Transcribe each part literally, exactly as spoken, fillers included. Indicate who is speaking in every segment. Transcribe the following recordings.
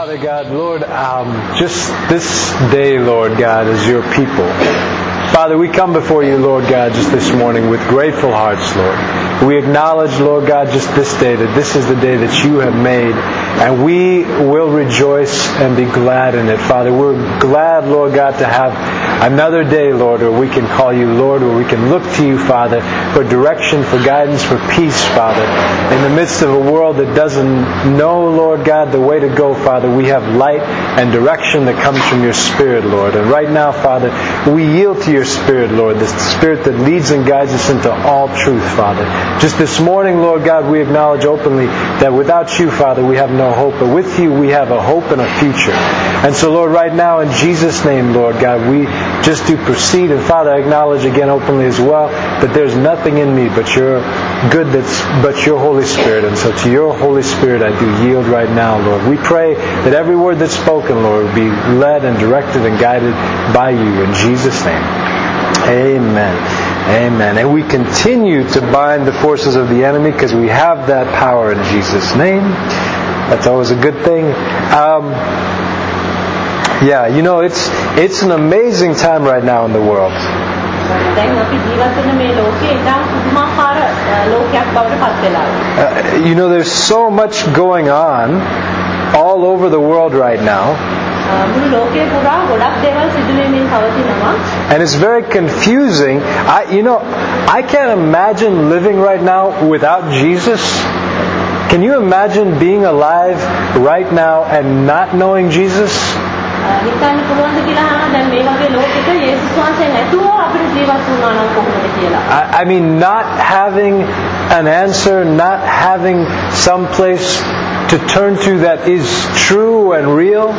Speaker 1: Father God, Lord, um, just this day, Lord God, as your people. Father, we come before you, Lord God, just this morning with grateful hearts, Lord. We acknowledge, Lord God, just this day that this is the day that you have made, and we will rejoice and be glad in it. Father, we're glad, Lord God, to have another day, Lord, where we can call you Lord, where we can look to you, Father, for direction, for guidance, for peace, Father. In the midst of a world that doesn't know, Lord God, the way to go, Father, we have light and direction that comes from your Spirit, Lord. And right now, Father, we yield to your Spirit, Lord, the Spirit that leads and guides us into all truth, Father. Just this morning, Lord God, we acknowledge openly that without you, Father, we have no hope. But with you, we have a hope and a future. And so, Lord, right now, in Jesus' name, Lord God, we just do proceed. And Father, I acknowledge again openly as well that there's nothing in me but your good, that's but your Holy Spirit. And so to your Holy Spirit I do yield right now, Lord. We pray that every word that's spoken, Lord, will be led and directed and guided by you in Jesus' name. Amen. Amen. And we continue to bind the forces of the enemy because we have that power in Jesus' name. That's always a good thing. Um, yeah, you know, it's it's an amazing time right now in the world. Uh, you know, there's so much going on all over the world right now. And it's very confusing. I, you know, I can't imagine living right now without Jesus. Can you imagine being alive right now and not knowing Jesus? I, I mean, not having an answer, not having some place to turn to that is true and real.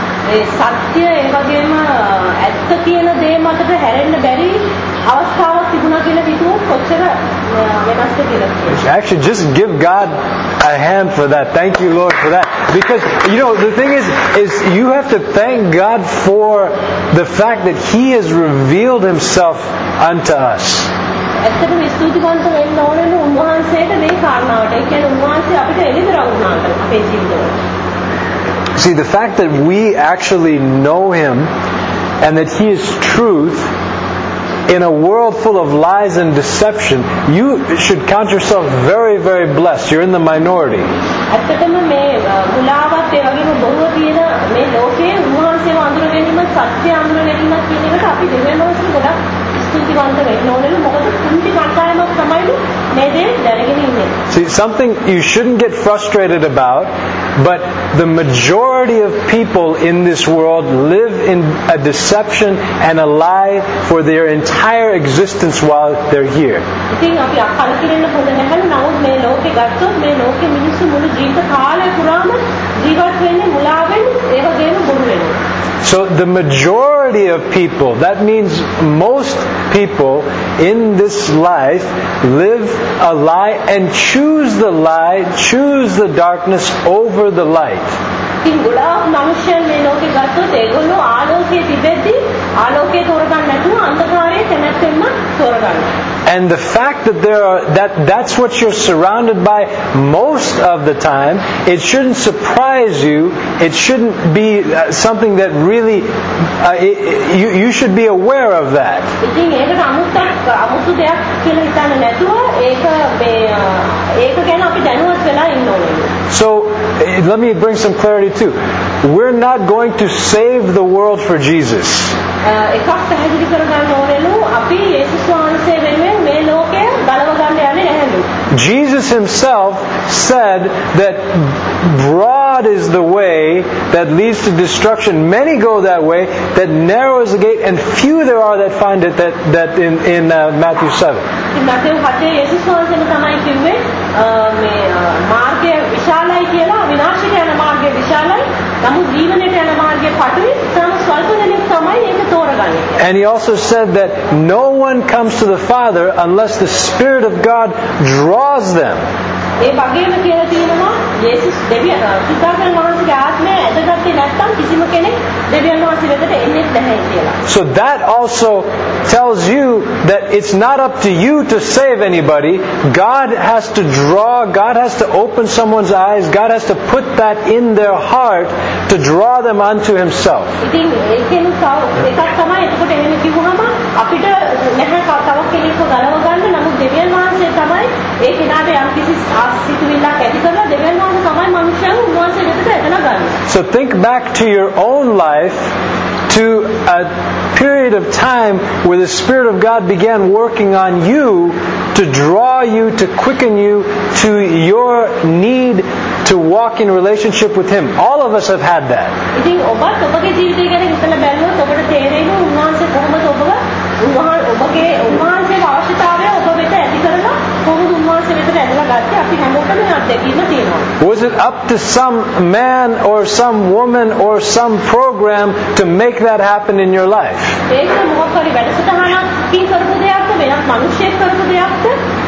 Speaker 1: Actually, just give God a hand for that. Thank you, Lord, for that. Because, you know, the thing is, is you have to thank God for the fact that He has revealed Himself unto us. See, the fact that we actually know Him and that He is truth in a world full of lies and deception, you should count yourself very, very blessed. You're in the minority. See, something you shouldn't get frustrated about, but the majority of people in this world live in a deception and a lie for their entire existence while they're here. So the majority of people, that means most people in this life, live a lie and choose the lie, choose the darkness over the light. And the fact that there are that that's what you're surrounded by most of the time, it shouldn't surprise you. It shouldn't be uh, something that really uh, it, you you should be aware of that. So let me bring some clarity too. We're not going to save the world for Jesus. Jesus Himself said that broad is the way that leads to destruction. Many go that way. That narrow is the gate, and few there are that find it. That that in in uh, Matthew seven. And He also said that no one comes to the Father unless the Spirit of God draws them.
Speaker 2: නැත්නම් කිසිම කෙනෙක් දෙවියන් වහන්සේ වෙතට එන්නේ නැහැ කියලා.
Speaker 1: So that also tells you that it's not up to you to save anybody. God has to draw, God has to open someone's eyes, God has to put that in their heart to draw them unto Himself.
Speaker 2: ඉතින් ඒකෙන් එකක් තමයි එතකොට එහෙම කිව්වහම අපිට නැහැ තව කෙනෙක්ව ගලව ගන්න. නමුත් දෙවියන් වහන්සේ තමයි ඒ කෙනාට යම් කිසි සිතුවිල්ලක් ඇති කරලා දෙවියන් වහන්සේ තමයි මනුෂ්‍යයන් උන්වහන්සේ වෙතට එතන ගන්න.
Speaker 1: So think back to your own life, to a period of time where the Spirit of God began working on you to draw you, to quicken you to your need to walk in relationship with Him. All of us have had that.
Speaker 2: ඉතින් ඔබත් ඔබගේ ජීවිතය ගැන හිතලා බැලුවොත් ඔබට තේරෙන්නේ උන්වහන්සේ කොහොමද ඔබව ඔබගේ උන්වහන්සේගේ අවශ්‍යතාවය ඔබ වෙත ඇති කරලා කොහොමද උන්වහන්සේ වෙතට ඇදලා ගත්තේ? අපි හැමෝටම මේ අත්දැකීම තියෙනවා.
Speaker 1: Was it up to some man or some woman or some program to make that happen in your life?
Speaker 2: ඒක මොකක් හරි වැඩසටහනක් කී කරපු දෙයක්ද වෙනත් මිනිහෙක් කරපු දෙයක්ද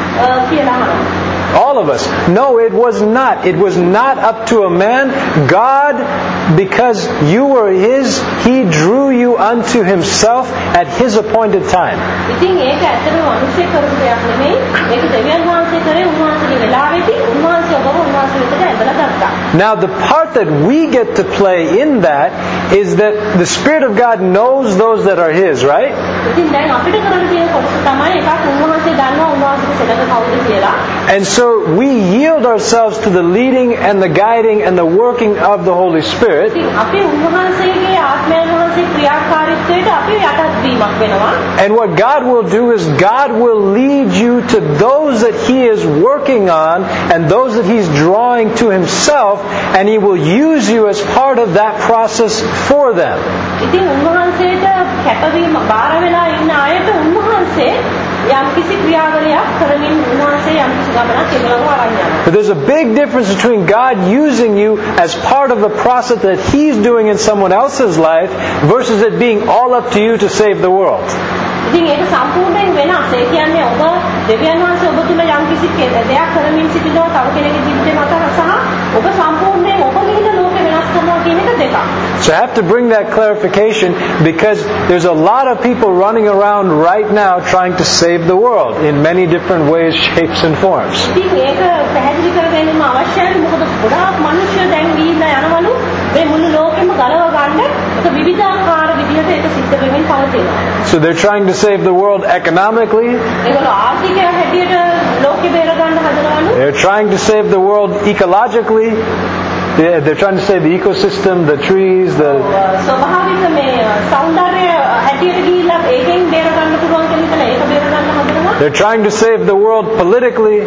Speaker 2: කියලා අහනවා.
Speaker 1: All of us. No, it was not. It was not up to a man. God, because you were His, He drew you unto Himself at His appointed time.
Speaker 2: ඉතින් ඒක ඇත්තටම මිනිහෙක් කරපු දෙයක් නෙමෙයි. ඒක දෙවියන් වහන්සේ කරේ උන්වහන්සේගේ වෙලාවෙදී උන්වහන්සේ ඔබව උන්වහන්සේ වෙතට ඇදලා ගත්තා.
Speaker 1: Now the part that we get to play in that is that the Spirit of God knows those that are His, right?
Speaker 2: ඉතින් දැන් අපිට කරන්න තියෙන කොටස තමයි එකක් උන්වහන්සේ දන්නවා උන්වහන්සේගේ සෙනඟ කවුද කියලා.
Speaker 1: And so we yield ourselves to the leading and the guiding and the working of the Holy Spirit.
Speaker 2: ඉතින් අපි උන්වහන්සේගේ ආත්මයන් වහන්සේ ක්‍රියාකාරීත්වයට අපි යටත් වීමක් වෙනවා.
Speaker 1: And what God will do is God will lead you to those that He is working on and those that He's drawing to Himself, and He will use you as part of that process for them.
Speaker 2: ඉතින් උන්වහන්සේට කැපවීම බාර වෙලා ඉන්න අයට උන්වහන්සේ යම් කිසි ක්‍රියාවලියක් කරමින් උන්වහන්සේ යම් කිසි ගමනක් එළවව ආරම්භ කරනවා.
Speaker 1: But there's a big difference between God using you as part of the process that He's doing in someone else's life versus it being all up to you to save the world.
Speaker 2: ඉතින් ඒක සම්පූර්ණයෙන් වෙනස්. ඒ කියන්නේ ඔබ දෙවියන් වහන්සේ ඔබ තුල යම් කිසි දෙයක් කරමින් සිටිනවා තව කෙනෙකුගේ ජීවිතේ මත සහ ඔබ සම්පූර්ණයෙන් ඔබ ගිහින ලෝකෙ වෙනස් කරනවා කියන එක දෙකක්.
Speaker 1: So I have to bring that clarification because there's a lot of people running around right now trying to save the world in many different ways, shapes and forms.
Speaker 2: ඉතින් ඒක පැහැදිලි කර ගැනීම අවශ්‍යයි. මොකද ගොඩාක් මිනිස්සු දැන් ගිහිල්ලා යනවලු මේ මුළු ලෝකෙම ගලව ගන්න ඒක විවිධාකාර විදිහට ඒක සිද්ධ වෙමින් පවතිනවා.
Speaker 1: So they're trying to save the world economically.
Speaker 2: ඒගොල්ලෝ ආර්ථිකය හැටියට ලෝකෙ බේර ගන්න හදනවලු.
Speaker 1: They're trying to save the world ecologically. Yeah, they're trying to save the ecosystem, the trees, the
Speaker 2: ස්වභාවික මේ සෞන්දර්ය හැටියට ගිහිල්ලා ඒකෙන් බේර ගන්න පුළුවන් කියලා හිතලා ඒක බේර ගන්න හදනවා.
Speaker 1: They're trying to save the world politically.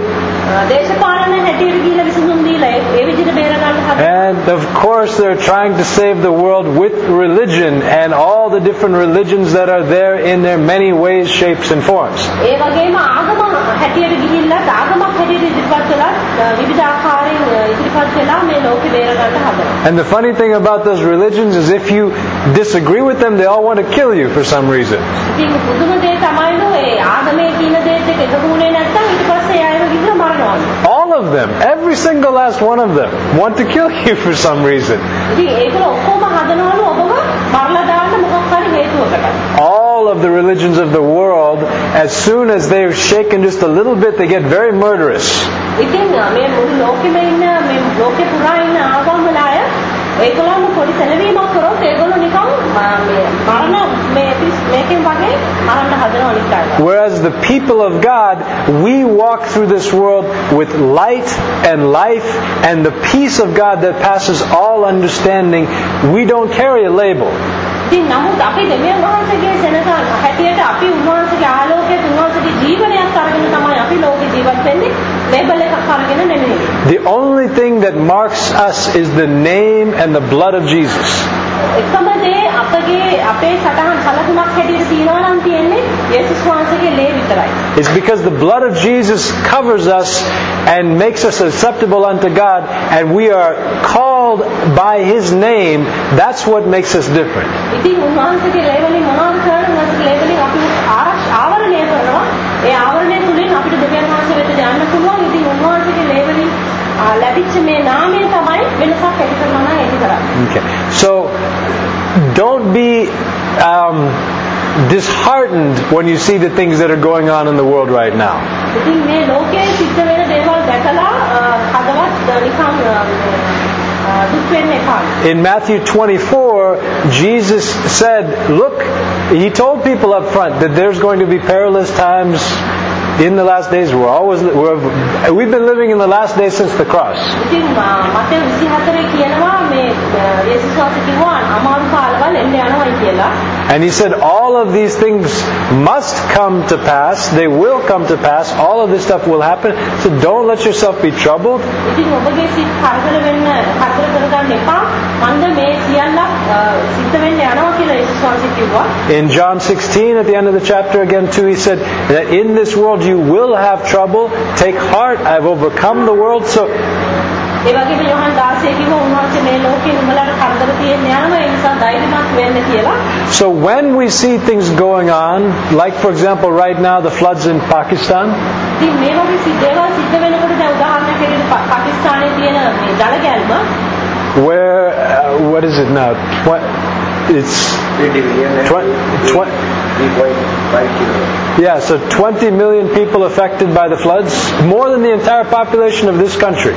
Speaker 2: දේශපාලන හැටියට ගිහිල්ලා විසඳුම් දීලා ඒ විදිහට බේර ගන්න හදනවා.
Speaker 1: And of course they're trying to save the world with religion and all the different religions that are there in their many ways, shapes and forms.
Speaker 2: ඒ වගේම ආගම හැටියට ගිහිල්ලා ආගමක් හැටියට ඉදිරිපත් කළා විවිධ ආකාරයෙන් ඉදිරිපත් කළා මේ ලෝකෙ බේර ගන්න හදනවා.
Speaker 1: And the funny thing about those religions is if you disagree with them, they all want to kill you for some reason.
Speaker 2: ඉතින් පුදුම දේ තමයිලු ඒ ආගමේ කියන දේත් එක්ක එකගුණේ නැත්තම් ඊට පස්සේ ආයෙම විතර මරනවා.
Speaker 1: All of them, every single last one of them want to kill you for some reason.
Speaker 2: ඉතින් ඒකල ඔක්කොම හදනවලු ඔබව මරලා දාන්න මොකක් හරි හේතුවකට.
Speaker 1: All of the religions of the world, as soon as they're shaken just a little bit, they get very murderous.
Speaker 2: ඉතින් මේ මුළු ලෝකෙම ඉන්න මේ ලෝකේ පුරා ඉන්න ආගම් වල අය ඒගොල්ලෝ පොඩි සැලවීමක් කරොත් ඒගොල්ලෝ නිකන් මේ මරණ මේ මේකෙන් වගේ මරන්න හදනවා නිකන්.
Speaker 1: Whereas the people of God, we walk through this world with light and life and the peace of God that passes all understanding. We don't carry a label.
Speaker 2: ඉතින් නමුත් අපි දෙවියන් වහන්සේගේ සෙනඟ හැටියට අපි උන්වහන්සේගේ ආලෝකයේ උන්වහන්සේගේ ජීවනයක් අරගෙන තමයි අපි ලෝකේ ජීවත් වෙන්නේ. ලේබල් එකක් අරගෙන නෙමෙයි.
Speaker 1: The only thing that marks us is the name and the blood of Jesus.
Speaker 2: එකම දේ අපගේ අපේ සටහන් සලකුණක් හැටියට තියනවා නම් තියෙන්නේ යේසුස් වහන්සේගේ ලේ විතරයි.
Speaker 1: It's because the blood of Jesus covers us and makes us acceptable unto God, and we are called by His name. That's what makes us different.
Speaker 2: ඉතින් උන්වහන්සේගේ ලේ වලින් මොනවද කරන්නේ? උන්වහන්සේගේ ලේ වලින් අපි ආරක්ෂ ආවරණය කරනවා. ඒ ආවරණය තුලින් අපිට දෙවියන් වහන්සේ වෙත යන්න පුළුවන්. ඉතින් උන්වහන්සේගේ ලේ වලින් ලැබිච්ච මේ නාමය තමයි වෙනසක් ඇති කරනවා නම් ඇති කරන්නේ.
Speaker 1: Okay. So don't be um, disheartened when you see the things that are going on in the world right now.
Speaker 2: ඉතින් මේ ලෝකයේ සිද්ධ වෙන දේවල් දැකලා හදවත් නිකන් දුක් වෙන්න එපා.
Speaker 1: In Matthew twenty-four, Jesus said, look, he told people up front that there's going to be perilous times in the last days. We're always we're, we've been living in the last days since the cross.
Speaker 2: ඉතින් මතේ විසිහතරේ කියනවා මේ යේසුස් වහන්සේ කිව්වා අමාරු කාලවල එන්න යනවායි කියලා.
Speaker 1: And he said all of these things must come to pass. They will come to pass. All of this stuff will happen. So don't let yourself be troubled.
Speaker 2: ඉතින් ඔබගේ සිත් කරදර වෙන්න කරදර කරගන්න එපා. මන්ද මේ සියල්ලක් සිද්ධ වෙන්න යනවා කියලා යේසුස් වහන්සේ කිව්වා.
Speaker 1: In John sixteen, at the end of the chapter again too, he said that in this world you will have trouble. Take heart, I've overcome the world. So
Speaker 2: ඒ වගේම යෝහන් දාසය කිව්වා උන්වහන්සේ මේ ලෝකේ උඹලට කරදර තියෙන්න යනවා ඒ නිසා ධෛර්යමත් වෙන්න කියලා.
Speaker 1: So when we see things going on, like for example right now the floods in Pakistan,
Speaker 2: ඉතින් මේ වගේ සිද්ධාවල් සිද්ධ වෙනකොට දැන් උදාහරණයක් විදිහට පාකිස්තානයේ තියෙන මේ ජල ගැල්ම
Speaker 1: where uh, what is it now? What it's twenty, twenty, yeah, so twenty million people affected by the floods, more than the entire population of this country.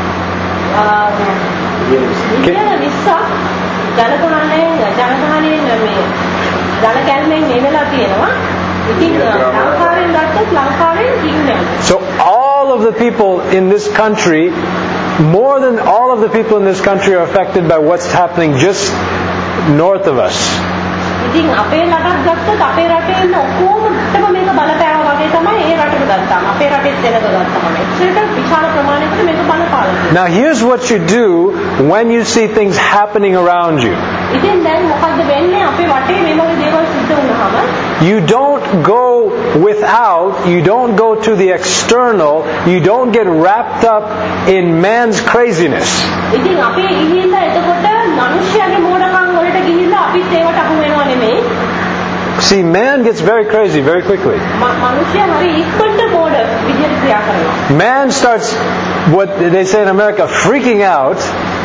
Speaker 1: So all of the people in this country, more than all of the people in this country are affected by what's happening just north of us.
Speaker 2: ඉතින් අපේ රටක් ගත්තොත් අපේ රටේ ඉන්න ඔක්කොමටම මේක බලපෑවා වගේ තමයි ඒ රටට ගත්තාම අපේ රටෙත් දෙනක ගත්තාම ඒකට විශාල ප්‍රමාණයකට මේක බලපානවා.
Speaker 1: Now here's what you do when you see things happening around you.
Speaker 2: ඉතින් දැන් මොකද්ද වෙන්නේ අපේ වටේ මේ වගේ දේවල් සිද්ධ වුණාම
Speaker 1: you don't go without, you don't go to the external, you don't get wrapped up in man's craziness.
Speaker 2: ඉතින් අපි ගිහිල්ලා එතකොට මිනිස්යාගේ මෝඩකම් වලට ගිහිල්ලා අපිත් ඒවට අහු වෙනව නෙමෙයි.
Speaker 1: See, man gets very crazy very quickly.
Speaker 2: මිනිස්යා හරි ඉක්මනට මෝඩ විදිහට ක්‍රියා කරනවා.
Speaker 1: Man starts what they say in America freaking out.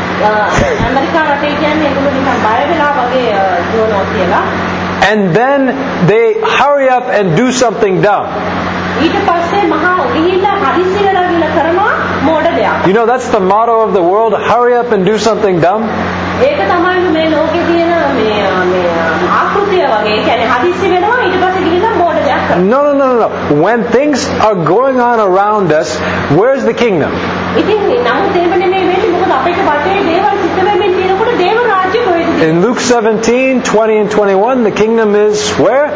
Speaker 2: America රටේ කියන්නේ ඒගොල්ලෝ නිකන් බය වෙලා වගේ දුවනවා කියලා.
Speaker 1: And then they hurry up and do something dumb.
Speaker 2: ඊට පස්සේ මහා ගිහිල්ලා හදිස්සි වෙලා ගිහලා කරනවා මෝඩ දෙයක්.
Speaker 1: You know, that's the motto of the world, hurry up and do something dumb.
Speaker 2: ඒක තමයි මේ ලෝකේ තියෙන මේ මේ ආකෘතිය වගේ. ඒ කියන්නේ හදිස්සි වෙනවා ඊට පස්සේ ගිහිල්ලා මෝඩ දෙයක් කරනවා.
Speaker 1: No, no, no, no, no. When things are going on around us, where's the kingdom?
Speaker 2: ඉතින් නමුත් ඒක නෙමෙයි වෙන්නේ මොකද අපේ වටේ දේවල් සිද්ධ වෙමින් තියෙනකොට දේව රාජ්‍ය කොහෙද?
Speaker 1: In Luke seventeen, twenty and twenty-one, the kingdom is where?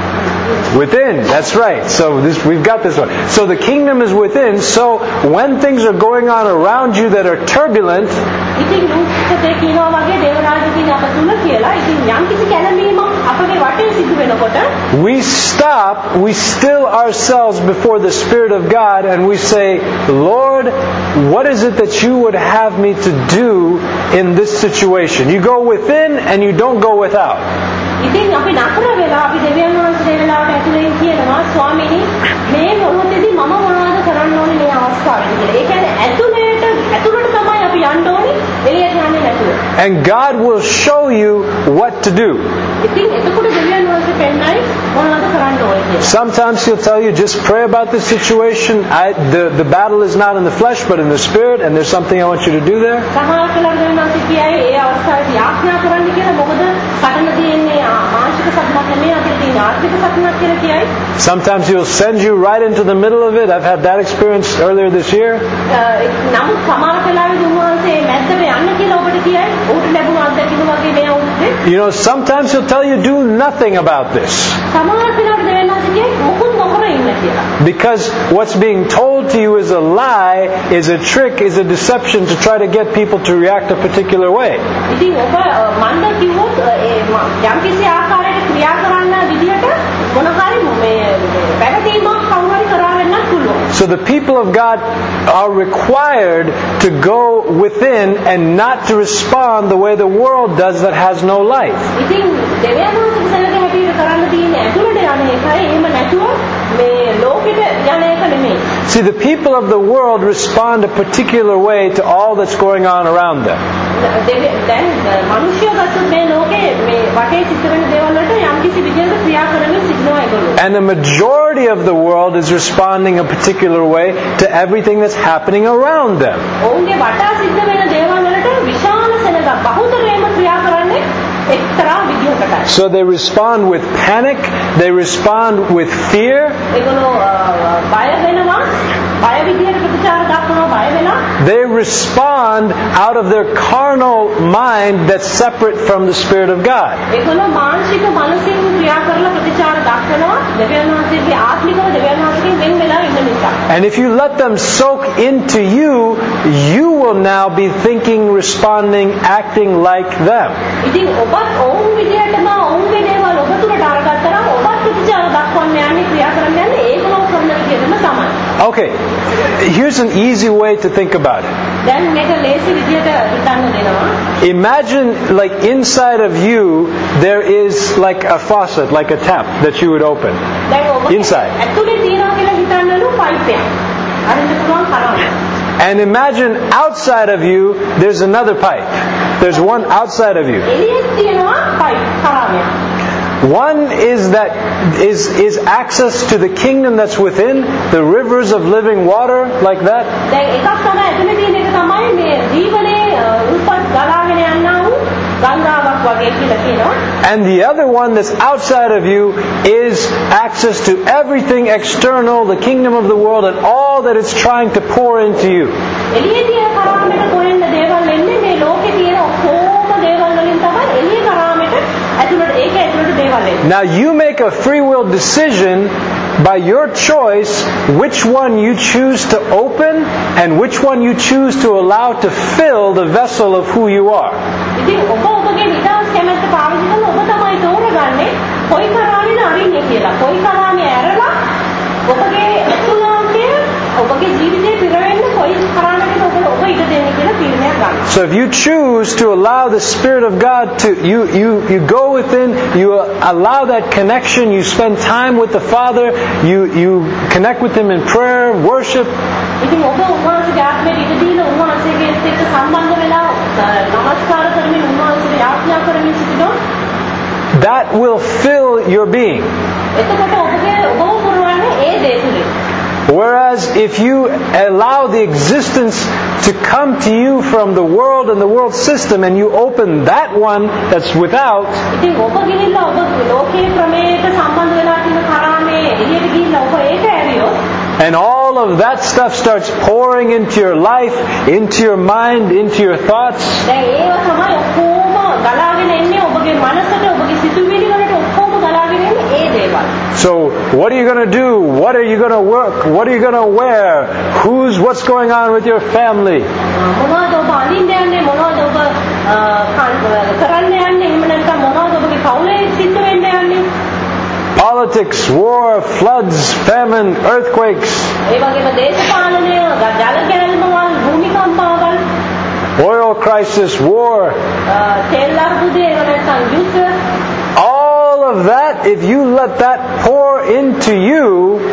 Speaker 1: Within. That's right. So this, we've got this one. So the kingdom is within. So when things are going on around you that are turbulent,
Speaker 2: ඉතින් ලෝකයේ කියනවා වගේ දේව රාජ්‍ය තියෙන අප තුල කියලා. ඉතින් යම් කිසි කැළඹීමක් අපේ වටේ සිදු වෙනකොට
Speaker 1: we stop, we still ourselves before the Spirit of God and we say, Lord, what is it that you would have me to do in this situation? You go within and you don't go without.
Speaker 2: ඉතින් අපි නතර වෙලා අපි දෙවියන් වහන්සේ වෙලාවට ඇතුලෙන් කියනවා ස්වාමීනි මේ මොහොතේදී මම මොනවද කරන්න ඕනේ මේ අවස්ථාවේදී කියලා. ඒ කියන්නේ ඇතුලේට ඇතුලට තමයි අපි යන්න ඕනේ එළියට යන්නේ නැතුව.
Speaker 1: And God will show you what to do.
Speaker 2: ඉතින් එතකොට දෙවියන් වහන්සේ පෙන්නයි මොනවද කරන්න ඕනේ කියලා.
Speaker 1: Sometimes He'll tell you just pray about this situation. I, the the battle is not in the flesh but in the spirit, and there's something I want you to do there.
Speaker 2: සමහර කලර දෙවියන් වහන්සේ කියයි ඒ අවස්ථාවේදී ආඥා කරන්න කියලා මොකද කටන තියෙන්නේ මානසික සතුටක් නෙමෙයි අපිට තියෙන ආර්ථික සතුටක් කියලා කියයි.
Speaker 1: Sometimes He'll send you right into the middle of it. I've had that experience earlier this year.
Speaker 2: නමුත් සමහර කලාවේ දුන්නාන්සේ මැද්දට යන්න කියලා ඔබට කියයි. උට ලැබුණ අත්දැකීම වගේ මේ අවුරුද්දේ.
Speaker 1: You know, sometimes He'll tell you do nothing about this.
Speaker 2: සමහර කලාවට දෙවියන් වහන්සේ කියයි මොකුත් නොකර ඉන්න කියලා.
Speaker 1: Because what's being told to you is a lie, is a trick, is a deception to try to get people to react a particular way.
Speaker 2: ඉතින් ඔබ මන්ද කිව්වොත් යම් කිසි ආකාරයකට ක්‍රියා කරන්න විදියට මොන හරි මේ පැවතීමක් කවුරුහරි කරවෙන්නත් පුළුවන්.
Speaker 1: So the people of God are required to go within and not to respond the way the world does that has no life.
Speaker 2: ඉතින් දෙවියන් වහන්සේ සැලක හැටියට කරන්න තියෙන්නේ ඇතුළට යන්නේ ඒකයි එහෙම නැතුව මේ ලෝක ලෝකෙට යන එක නෙමෙයි.
Speaker 1: See, the people of the world respond a particular way to all that's going on around them.
Speaker 2: දැන් මිනිස්සුયો ගත්තොත් මේ ලෝකේ මේ වටේ සිද්ධ වෙන දේවල් වලට යම්කිසි විදිහකට ක්‍රියා කරමින් සිටිනවා ඒගොල්ලෝ.
Speaker 1: And the majority of the world is responding a particular way to everything that's happening around them.
Speaker 2: ඔවුන්ගේ වටා සිද්ධ වෙන දේවල් වලට විශාල සෙනඟක් බහුතරයෙන්ම ක්‍රියා කරන්නේ එක්තරා විදිහකටයි.
Speaker 1: So they respond with panic, they respond with fear.
Speaker 2: ඒගොල්ලෝ බය වෙනවා, බය විදිහට ප්‍රතිචාර දක්වනවා, බය වෙනවා.
Speaker 1: They respond out of their carnal mind that's separate from the Spirit of God.
Speaker 2: ඒගොල්ලෝ මානසික මනසින් ක්‍රියා කරලා ප්‍රතිචාර දක්වනවා දෙවියන් වහන්සේගේ ආත්මිකව දෙවියන් වහන්සේගෙන් වෙන් වෙලා ඉන්න නිසා.
Speaker 1: And if you let them soak into you, you will now be thinking, responding, acting like them.
Speaker 2: ඉතින් ඔබත් ඔවුන් විදිහටම ඔවුන්ගේ දේවල් ඔබ තුලට අරගත්තා නම් ඔබත් ප්‍රතිචාර දක්වන්න යන්නේ ක්‍රියා කරන්න යන්නේ ඒකම කරන විදිහටම තමයි.
Speaker 1: Okay, here's an easy way to think about it.
Speaker 2: දැන් මේක ලේසි විදිහට හිතන්න දෙනවා.
Speaker 1: Imagine like inside of you there is like a faucet, like a tap that you would open.
Speaker 2: දැන් ඔබ
Speaker 1: Inside.
Speaker 2: ඇතුලේ තියනවා කියලා හිතන්නලු පයිප් එකක්. අරින්න පුළුවන් කරාම.
Speaker 1: And imagine outside of you there's another pipe. There's one outside of you.
Speaker 2: එළියේ තියෙනවා පයිප් කරාමයක්.
Speaker 1: One is that is is access to the kingdom that's within, the rivers of living water, like that.
Speaker 2: දැන් එකක් තමයි ඇතුලේ තියෙන එක තමයි මේ ජීවනයේ උල්පත් ගලාගෙන යනා වූ ගංගාවක් වගේ කියලා කියනවා.
Speaker 1: And the other one that's outside of you is access to everything external, the kingdom of the world and all that it's trying to pour into you.
Speaker 2: එළියේ තියෙන කරාමයට කොහෙන්ද දේවල් එන්නේ මේ ලෝකේ තියෙන ඔක්කොම දේවල් වලින් තමයි එළියේ කරාමයට ඇතුලට ඒක ඇතුලට දේවල් එන්නේ.
Speaker 1: Now you make a free will decision by your choice which one you choose to open and which one you choose to allow to fill the vessel of who you are.
Speaker 2: ඉතින් ඔබ ඔබගේ නිදහස් කැමැත්ත පාවිච්චි කරලා ඔබ තමයි තෝරගන්නේ කොයි කරාමෙද අරින්නේ කියලා. කොයි කරාමේ ඇරලා ඔබගේ අතුලාන්තය ඔබගේ ජීවිතේ පිරවෙන්න කොයි කරාමයකද ඔබ ඔබ ඉඩ දෙන්නේ කියලා තීරණයක් ගන්න.
Speaker 1: So if you choose to allow the Spirit of God to you you you go within, you allow that connection, you spend time with the Father, you you connect with Him in prayer, worship.
Speaker 2: ඉතින් ඔබ උන්වහන්සේගේ ආත්මයට ඉඩ දීලා උන්වහන්සේගෙත් එක්ක සම්බන්ධ වෙලා නමස්කාර කරමින් උන්වහන්සේට යාඥා කරමින් සිටිනවා.
Speaker 1: That will fill your being.
Speaker 2: එතකොට ඔබගේ ඔබව පුරවන්නේ ඒ දේ තුලින්.
Speaker 1: Whereas if you allow the existence to come to you from the world and the world system and you open that one that's without,
Speaker 2: ඉතින් ඔබ ගිහිල්ලා ඔබ ලෝකයේ ක්‍රමයට සම්බන්ධ වෙලා තියෙන කරාමේ එළියට ගිහිල්ලා ඔබ ඒක ඇරියොත්
Speaker 1: and all of that stuff starts pouring into your life, into your mind, into your thoughts.
Speaker 2: දැන් ඒව තමයි ඔක්කොම ගලාගෙන එන්නේ ඔබගේ මනසට ඔබගේ සිතුවිලි වලට ඔක්කොම ගලාගෙන එන්නේ ඒ දේවල්.
Speaker 1: So what are you going to do? What are you going to work? What are you going to wear? Who's what's going on with your family?
Speaker 2: මොනවද ඔබ අඳින්න යන්නේ මොනවද ඔබ කරන්න යන්නේ එහෙම නැත්නම් මොනවද ඔබගේ පවුලේ සිද්ධ වෙන්න යන්නේ?
Speaker 1: Politics, war, floods, famine, earthquakes.
Speaker 2: ඒ වගේම දේශපාලනය, ජල ගැලවීම, භූමිකම්පාවල්,
Speaker 1: oil crisis, war.
Speaker 2: තෙල් අර්බුදය, එහෙම නැත්නම් යුද්ධ.
Speaker 1: All of that, if you let that pour into you,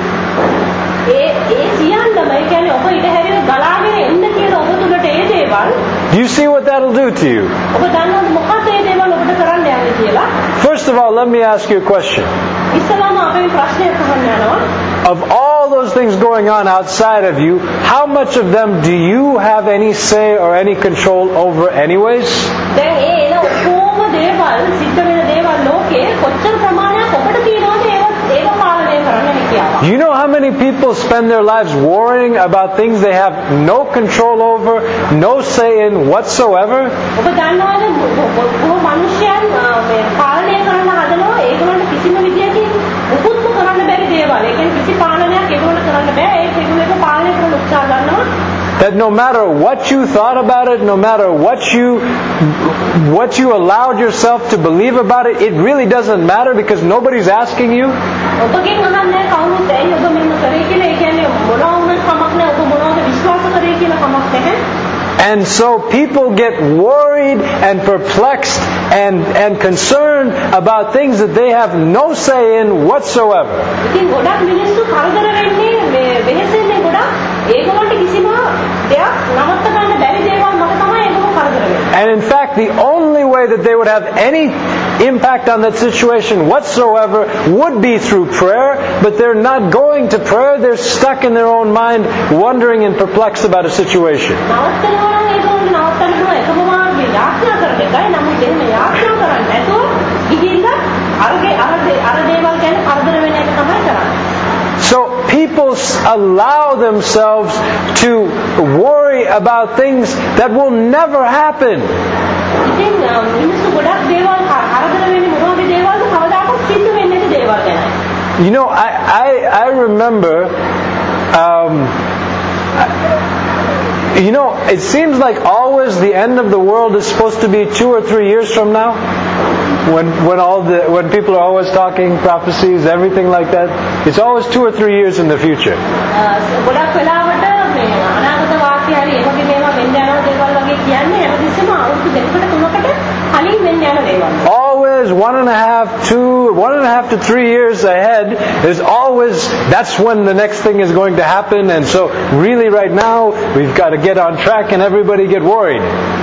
Speaker 2: ඒ ඒ සියල්ලම ඒ කියන්නේ ඔබ ඉඩ හැරිලා ගලාගෙන එන්න කියන ඔබ තුලට ඒ දේවල්.
Speaker 1: do you see what that'll do to you?
Speaker 2: ඔබ දන්නවද මොකක්ද ඒ දේවල් ඔබට කරන්න යන්නේ කියලා?
Speaker 1: First of all, let me ask you a question.
Speaker 2: ඉස්සලාම අපි ප්‍රශ්නයක් අහන්න යනවා.
Speaker 1: Of all those things going on outside of you, how much of them do you have any say or any control over anyways?
Speaker 2: දැන් ඒ එන ඔක්කොම දේවල් සිද්ධ වෙන දේවල් ලෝකේ කොච්චර ප්‍රමාණයක් ඔබට තියෙනවද ඒව ඒක පාලනය කරන්න හැකියාව?
Speaker 1: Do you know how many people spend their lives worrying about things they have no control over, no say in whatsoever?
Speaker 2: ඔබ දන්නවද බොහෝ මිනිස්යන් මේ පාලනය කරන්න හදනවා ඒගොල්ලන්ට කිසිම විදියකින් මුකුත්ම කරන්න බැරි දේවල්. ඒ කියන්නේ කිසි පාලනයක් ඒගොල්ලන්ට කරන්න බෑ. ඒක ඒගොල්ලෝ පාලනය කරන්න උත්සාහ කරනවා.
Speaker 1: That no matter what you thought about it, no matter what you what you allowed yourself to believe about it, it really doesn't matter because nobody's asking you.
Speaker 2: ඔබගෙන් අහන්නේ කවුරුත් ඇයි ඔබ මෙන්න කරේ කියලා. ඒ කියන්නේ මොනවා වුණත් කමක් නැහැ. ඔබ මොනවද විශ්වාස කරේ කියලා කමක් නැහැ.
Speaker 1: And so people get worried and perplexed and, and concerned about things that they have no say in whatsoever.
Speaker 2: ඉතින් ගොඩක් මිනිස්සු කරදර වෙන්නේ මේ වෙහෙසෙන්නේ ගොඩක් ඒගොල්ලන්ට කිසිම දෙයක් නවත්ත ගන්න බැරි දේවල් මත තමයි ඒගොල්ලෝ කරදර වෙන්නේ.
Speaker 1: And in fact, the only way that they would have any impact on that situation whatsoever would be through prayer, but they're not going to prayer. They're stuck in their own mind, wondering and perplexed about a situation. So people allow themselves to worry about things that will never happen. You know, I I, I remember, um, you know, it seems like always the end of the world is supposed to be two or three years from now. When when all the when people are always talking prophecies, everything like that, it's always two or three years in the future. Always one and a half, two, one and a half to three years ahead is always, that's when the next thing is going to happen. And so really right now, we've got to get on track and everybody get worried.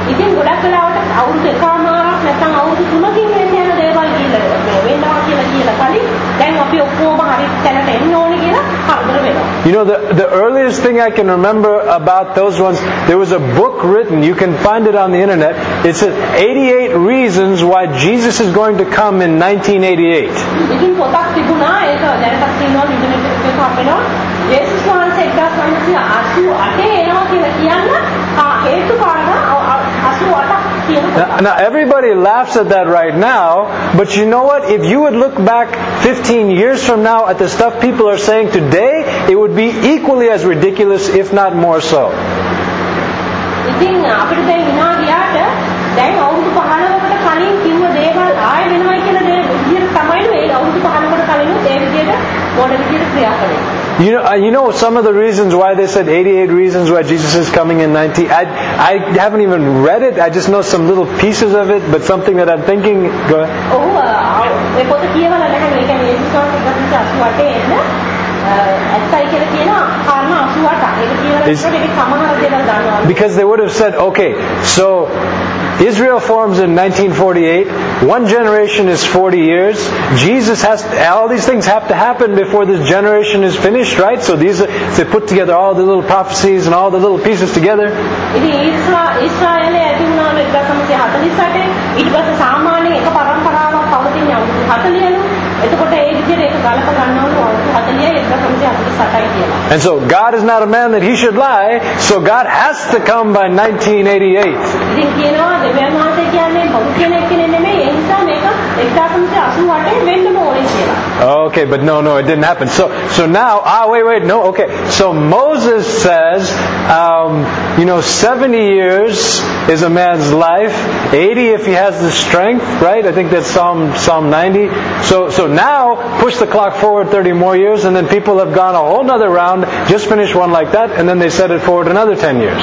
Speaker 1: You know, the, the earliest thing I can remember about those ones, there was a book written, you can find it on the internet. It said eighty-eight reasons why Jesus is going to come in nineteen eighty-eight. Now, now everybody laughs at that right now, but you know what? If you would look back fifteen years from now at the stuff people are saying today, it would be equally as ridiculous, if not more so. You know, you know some of the reasons why they said eighty-eight reasons why Jesus is coming in nineteen. I I haven't even read it. I just know some little pieces of it, but something that I'm thinking. Go ahead. Because they would have said, okay, so Israel forms in nineteen forty-eight. One generation is forty years. Jesus has to, all these things have to happen before this generation is finished, right? So these are, they put together all the little prophecies and all the little pieces together. And so God is not a man that he should lie, so God has to come by nineteen eighty-eight. Okay, but no, no, it didn't happen. So, so now, ah, wait, wait, no, okay. So Moses says, um, you know, seventy years is a man's life, eighty if he has the strength, right? I think that's Psalm Psalm ninety. So, so now push the clock forward thirty more years, and then people have gone a whole nother round, just finished one like that, and then they set it forward another ten years.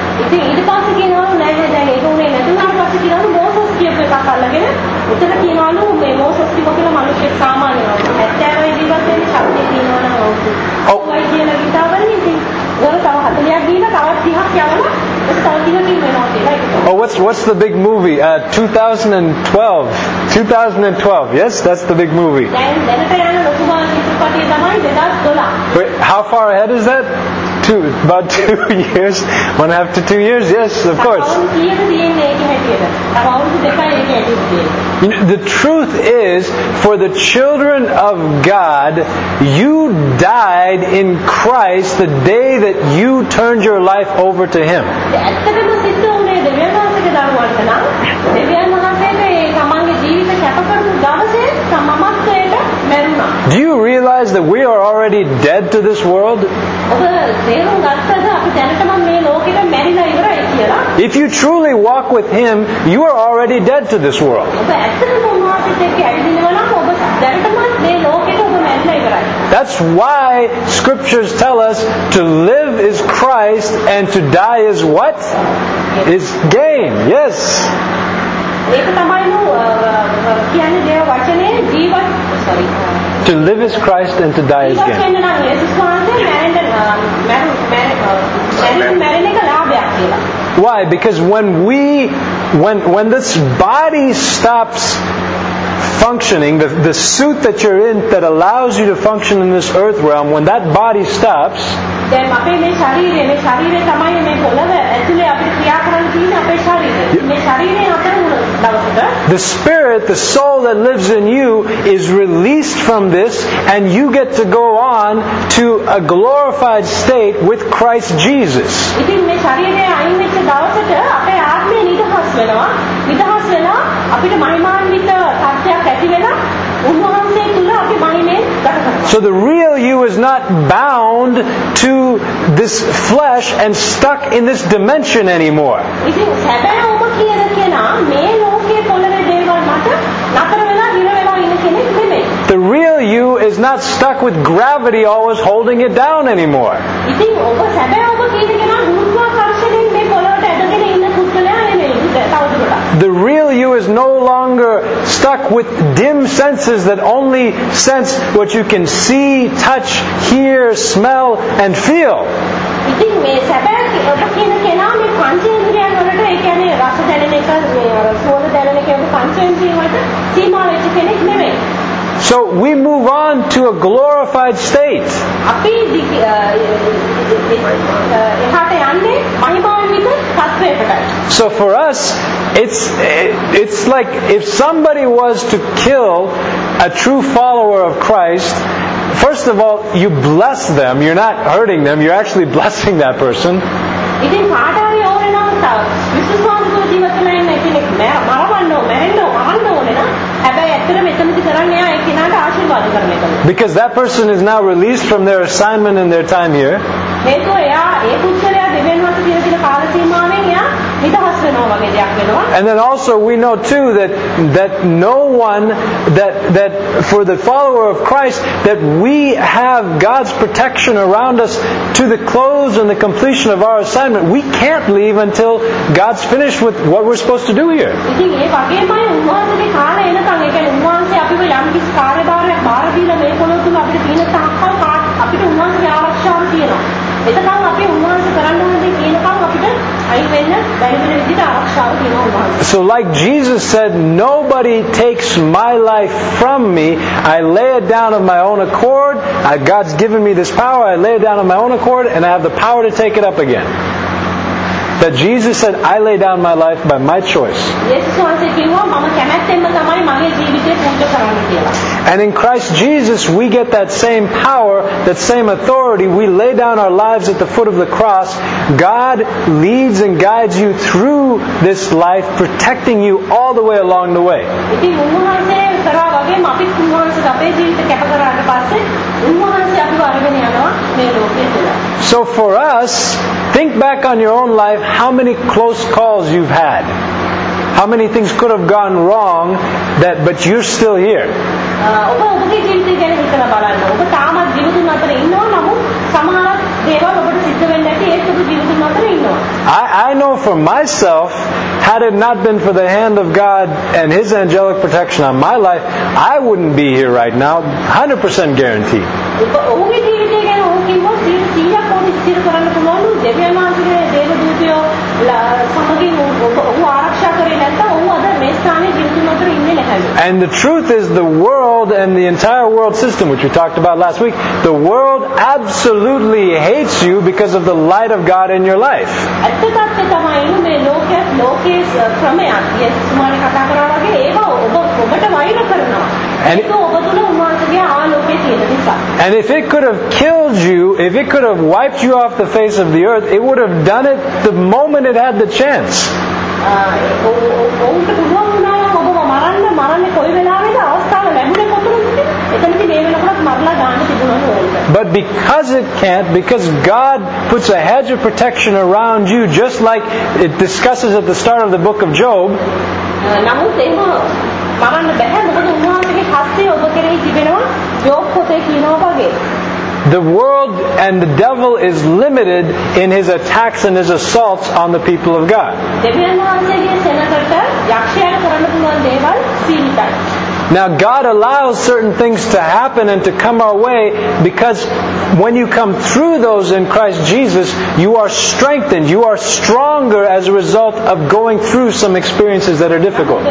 Speaker 1: Oh, what's what's the big movie? Uh, two thousand twelve. two thousand twelve. Yes, that's the big movie. Wait, how far ahead is that? Two, about two years, one and a half to two years. Yes, of course. You know, the truth is, for the children of God, you died in Christ the day that you turned your life over to Him. Do you realize that we are already dead to this world? If you truly walk with Him, you are already dead to this world. That's why Scriptures tell us to live is Christ and to die is what? is gain. Yes.
Speaker 2: ඒක තමයි නෝ කියන්නේ දේව වචනේ ජීවත් sorry
Speaker 1: To live is Christ and to die is
Speaker 2: ජීවත්
Speaker 1: gain.
Speaker 2: වෙන්න නම් යේසුස් වහන්සේ මැරෙන්න මැරෙන්න මැරෙන්න එක ලාභයක් කියලා.
Speaker 1: Why? Because when we when when this body stops functioning, the, the suit that you're in that allows you to function in this earth realm, when that body stops,
Speaker 2: දැන් අපේ මේ ශරීරය මේ ශරීරය තමයි මේ පොළව ඇතුලේ අපිට ක්‍රියා කරන්න තියෙන අපේ ශරීරය. මේ ශරීරය අතර උන දවසට
Speaker 1: the spirit, the soul that lives in you is released from this, and you get to go on to a glorified state with Christ Jesus.
Speaker 2: ඉතින් මේ ශරීරය අයින් වෙච්ච දවසට අපේ ආත්මය නිදහස් වෙනවා. නිදහස් වෙලා අපිට මහිමාන්විත සත්‍යයක් ඇති වෙලා උන්වහන්සේ තුල අපි මහිමෙන් ගත කරනවා.
Speaker 1: So the real you is not bound to this flesh and stuck in this dimension anymore.
Speaker 2: ඉතින් සැබෑ ඔබ කියන කෙනා මේ ලෝකයේ පොළවේ දේවල් මත නතර වෙලා හිර වෙලා ඉන්න කෙනෙක් නෙමෙයි.
Speaker 1: The real you is not stuck with gravity always holding it down anymore.
Speaker 2: ඉතින් ඔබ සැබෑ ඔබ කියන කෙනා ගුරුත්වාකර්ෂණයෙන් මේ පොළවට ඇදගෙන ඉන්න පුද්ගලයා නෙමෙයි. තවදුරටත්.
Speaker 1: The real you is no longer stuck with dim senses that only sense what you can see, touch, hear, smell, and feel.
Speaker 2: ඉතින් මේ සැබෑ ඔබ කියන කෙනා මේ පංචේන්ද්‍රියන් වලට ඒ කියන්නේ රස දැනෙන එක මේ අර සුවඳ දැනෙන එක ඔබ පංචේන්ද්‍රිය වලට සීමා වෙච්ච කෙනෙක් නෙමෙයි.
Speaker 1: So we move on to a glorified state.
Speaker 2: අපි එහාට යන්නේ මහිමාන්විත තත්වයකටයි.
Speaker 1: So for us, it's it's like if somebody was to kill a true follower of Christ, first of all, you bless them. You're not hurting them. You're actually blessing that person.
Speaker 2: ඉතින් කාටරි ඕනේ නම් විශ්වාසවන්තව ජීවත් වෙන ඉන්න කෙනෙක් මරවන්න ඕනේ, මැරෙන්න ඕනේ, ඕනේ නේද? හැබැයි ඇත්තට මෙතනදි කරන්නේ ආ ඒ කෙනාට ආශිර්වාද කරන එක.
Speaker 1: Because that person is now released from their assignment and their time here.
Speaker 2: මේක එයා ඒ පුච්චරයා දෙවියන් වහන්සේ කියන දින කාල සීමාවෙන් එයා නිදහස් වෙනවා වගේ දෙයක් වෙනවා.
Speaker 1: And then also we know too that that no one that that for the follower of Christ that we have God's protection around us to the close and the completion of our assignment. We can't leave until God's finished with what we're supposed to do here.
Speaker 2: ඉතින් ඒ වගේමයි උන්වහන්සේගේ කාලය එනකන් ඒ කියන්නේ උන්වහන්සේ අපිව යම් කිසි කාර්යභාරයක් බාර දීලා මේ පොළොව තුල අපිට තියෙන තාක්කල් අපිට උන්වහන්සේගේ ආරක්ෂාව තියෙනවා. එතකන් අපි උන්වහන්සේ කරන්න ඕනේ කියනකම් අපිට අයින් වෙන්න බැරි වෙන විදිහට ආරක්ෂාව තියෙනවා උන්වහන්සේ.
Speaker 1: So like Jesus said, nobody takes my life from me. I lay it down of my own accord. I, God's given me this power. I lay it down of my own accord, and I have the power to take it up again. That Jesus said, I lay down my life by my choice. And in Christ Jesus, we get that same power, that same authority. We lay down our lives at the foot of the cross. God leads and guides you through this life, protecting you all the way along the way. So for us, think back on your own life, how many close calls you've had. How many things could have gone wrong, that but you're still here. I, I know for myself, had it not been for the hand of God and His angelic protection on my life, I wouldn't be here right now, one hundred percent guaranteed. And the truth is, the world and the entire world system, which we talked about last week, the world absolutely hates you because of the light of God in your life. And, and if it could have killed you, if it could have wiped you off the face of the earth, it would have done it the moment it had the chance. But because it can't, because God puts a hedge of protection around you, just like it discusses at the start of the book of Job, the world and the devil is limited in his attacks and his assaults on the people of God. Now God allows certain things to happen and to come our way because when you come through those in Christ Jesus, you are strengthened, you are stronger as a result of going through some experiences that are difficult.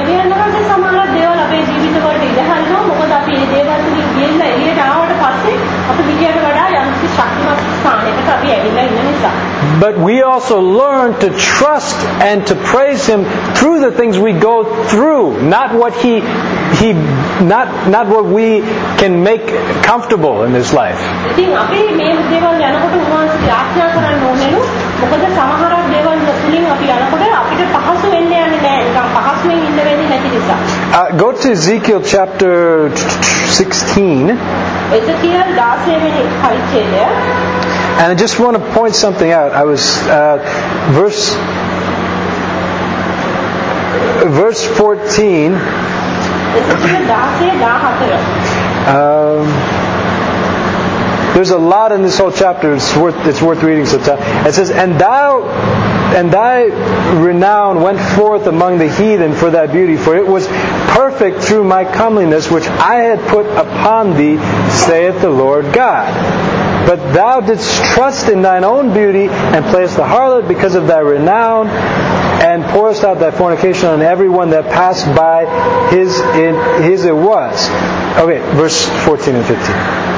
Speaker 1: But we also learn to trust and to praise Him through the things we go through, not what He He not not what we can make comfortable in this life. Uh, go to Ezekiel chapter sixteen. And I just want to point something out. I was uh, verse verse fourteen. Um, there's a lot in this whole chapter. It's worth it's worth reading sometime. It says, "And thou and thy renown went forth among the heathen for thy beauty, for it was perfect through my comeliness which I had put upon thee, saith the Lord God. But thou didst trust in thine own beauty, and playest the harlot because of thy renown, and pourest out thy fornication on everyone that passed by. His in his it was." Okay, verse fourteen and fifteen.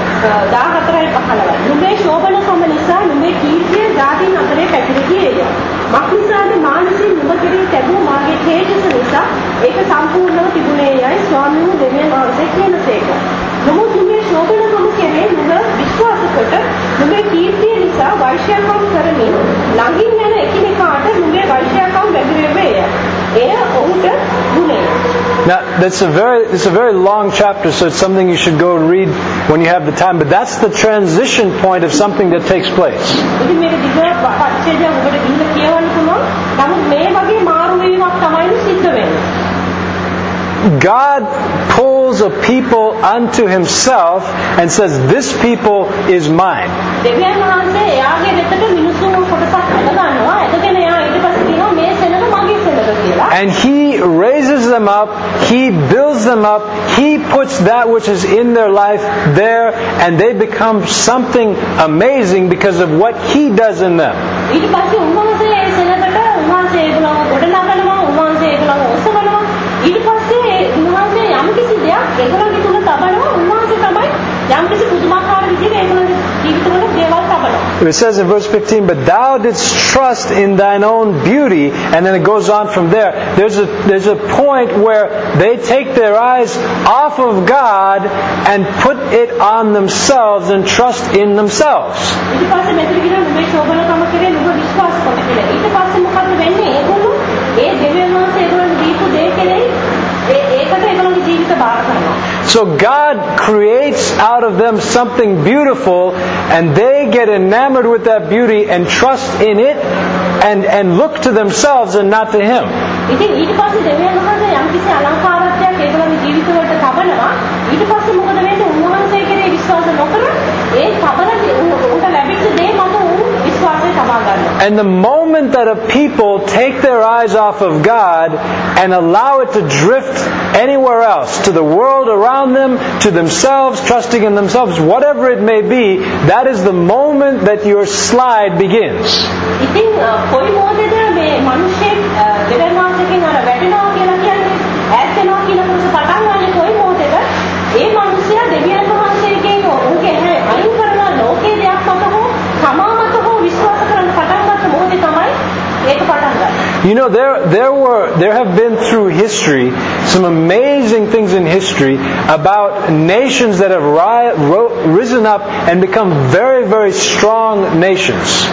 Speaker 1: Now, that's a very it's a very long chapter, so it's something you should go read when you have the time. But that's the transition point of something that takes place. God pulls a people unto Himself and says, "This people is mine." And He raises them up, He builds them up, He puts that which is in their life there, and they become something amazing because of what He does in them. It says in verse fifteen, "But thou didst trust in thine own beauty," and then it goes on from there. There's a there's a point where they take their eyes off of God and put it on themselves and trust in themselves. So God creates out of them something beautiful, and they get enamored with that beauty and trust in it and, and look to themselves and not to Him. And the moment that a people take their eyes off of God and allow it to drift anywhere else, to the world around them, to themselves, trusting in themselves, whatever it may be, that is the moment that your slide begins. You know, there there were there have been through history some amazing things in history about nations that have ri- ro- risen up and become very, very strong nations.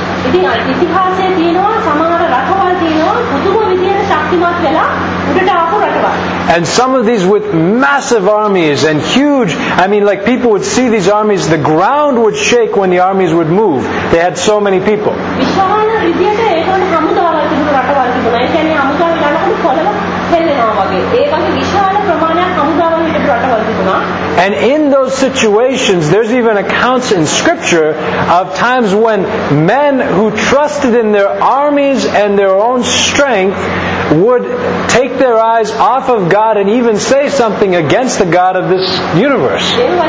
Speaker 1: And some of these with massive armies and huge, I mean, like people would see these armies, the ground would shake when the armies would move. They had so many people. And in those situations, there's even accounts in Scripture of times when men who trusted in their armies and their own strength would take their eyes off of God and even say something against the God of this universe.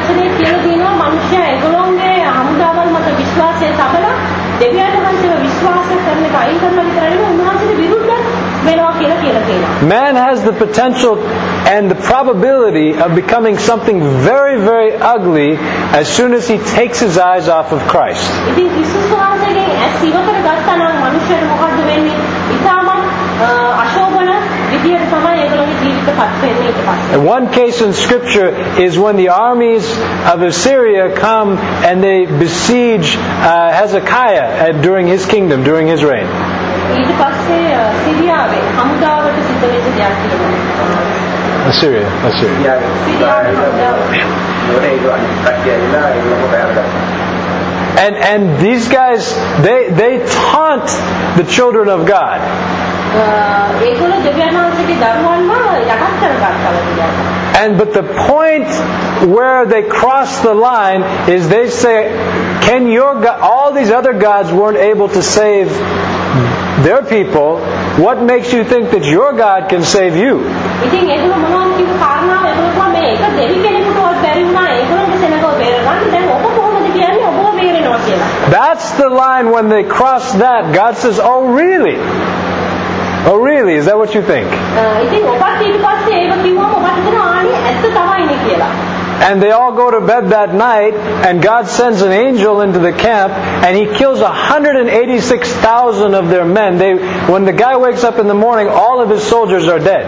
Speaker 1: Man has the potential and the probability of becoming something very, very ugly as soon as he takes his eyes off of Christ. And one case in Scripture is when the armies of Assyria come and they besiege uh, Hezekiah uh, during his kingdom, during his reign. Assyria, Assyria. And and these guys, they they taunt the children of God. And but the point where they cross the line is they say, "Can your God, all these other gods weren't able to save their people? What makes you think that your God can save you?" That's the line when they cross that. God says, "Oh, really? Oh, really? Is that what you think?" And they all go to bed that night, and God sends an angel into the camp, and he kills one hundred eighty-six thousand of their men. They, when the guy wakes up in the morning, all of his soldiers are dead.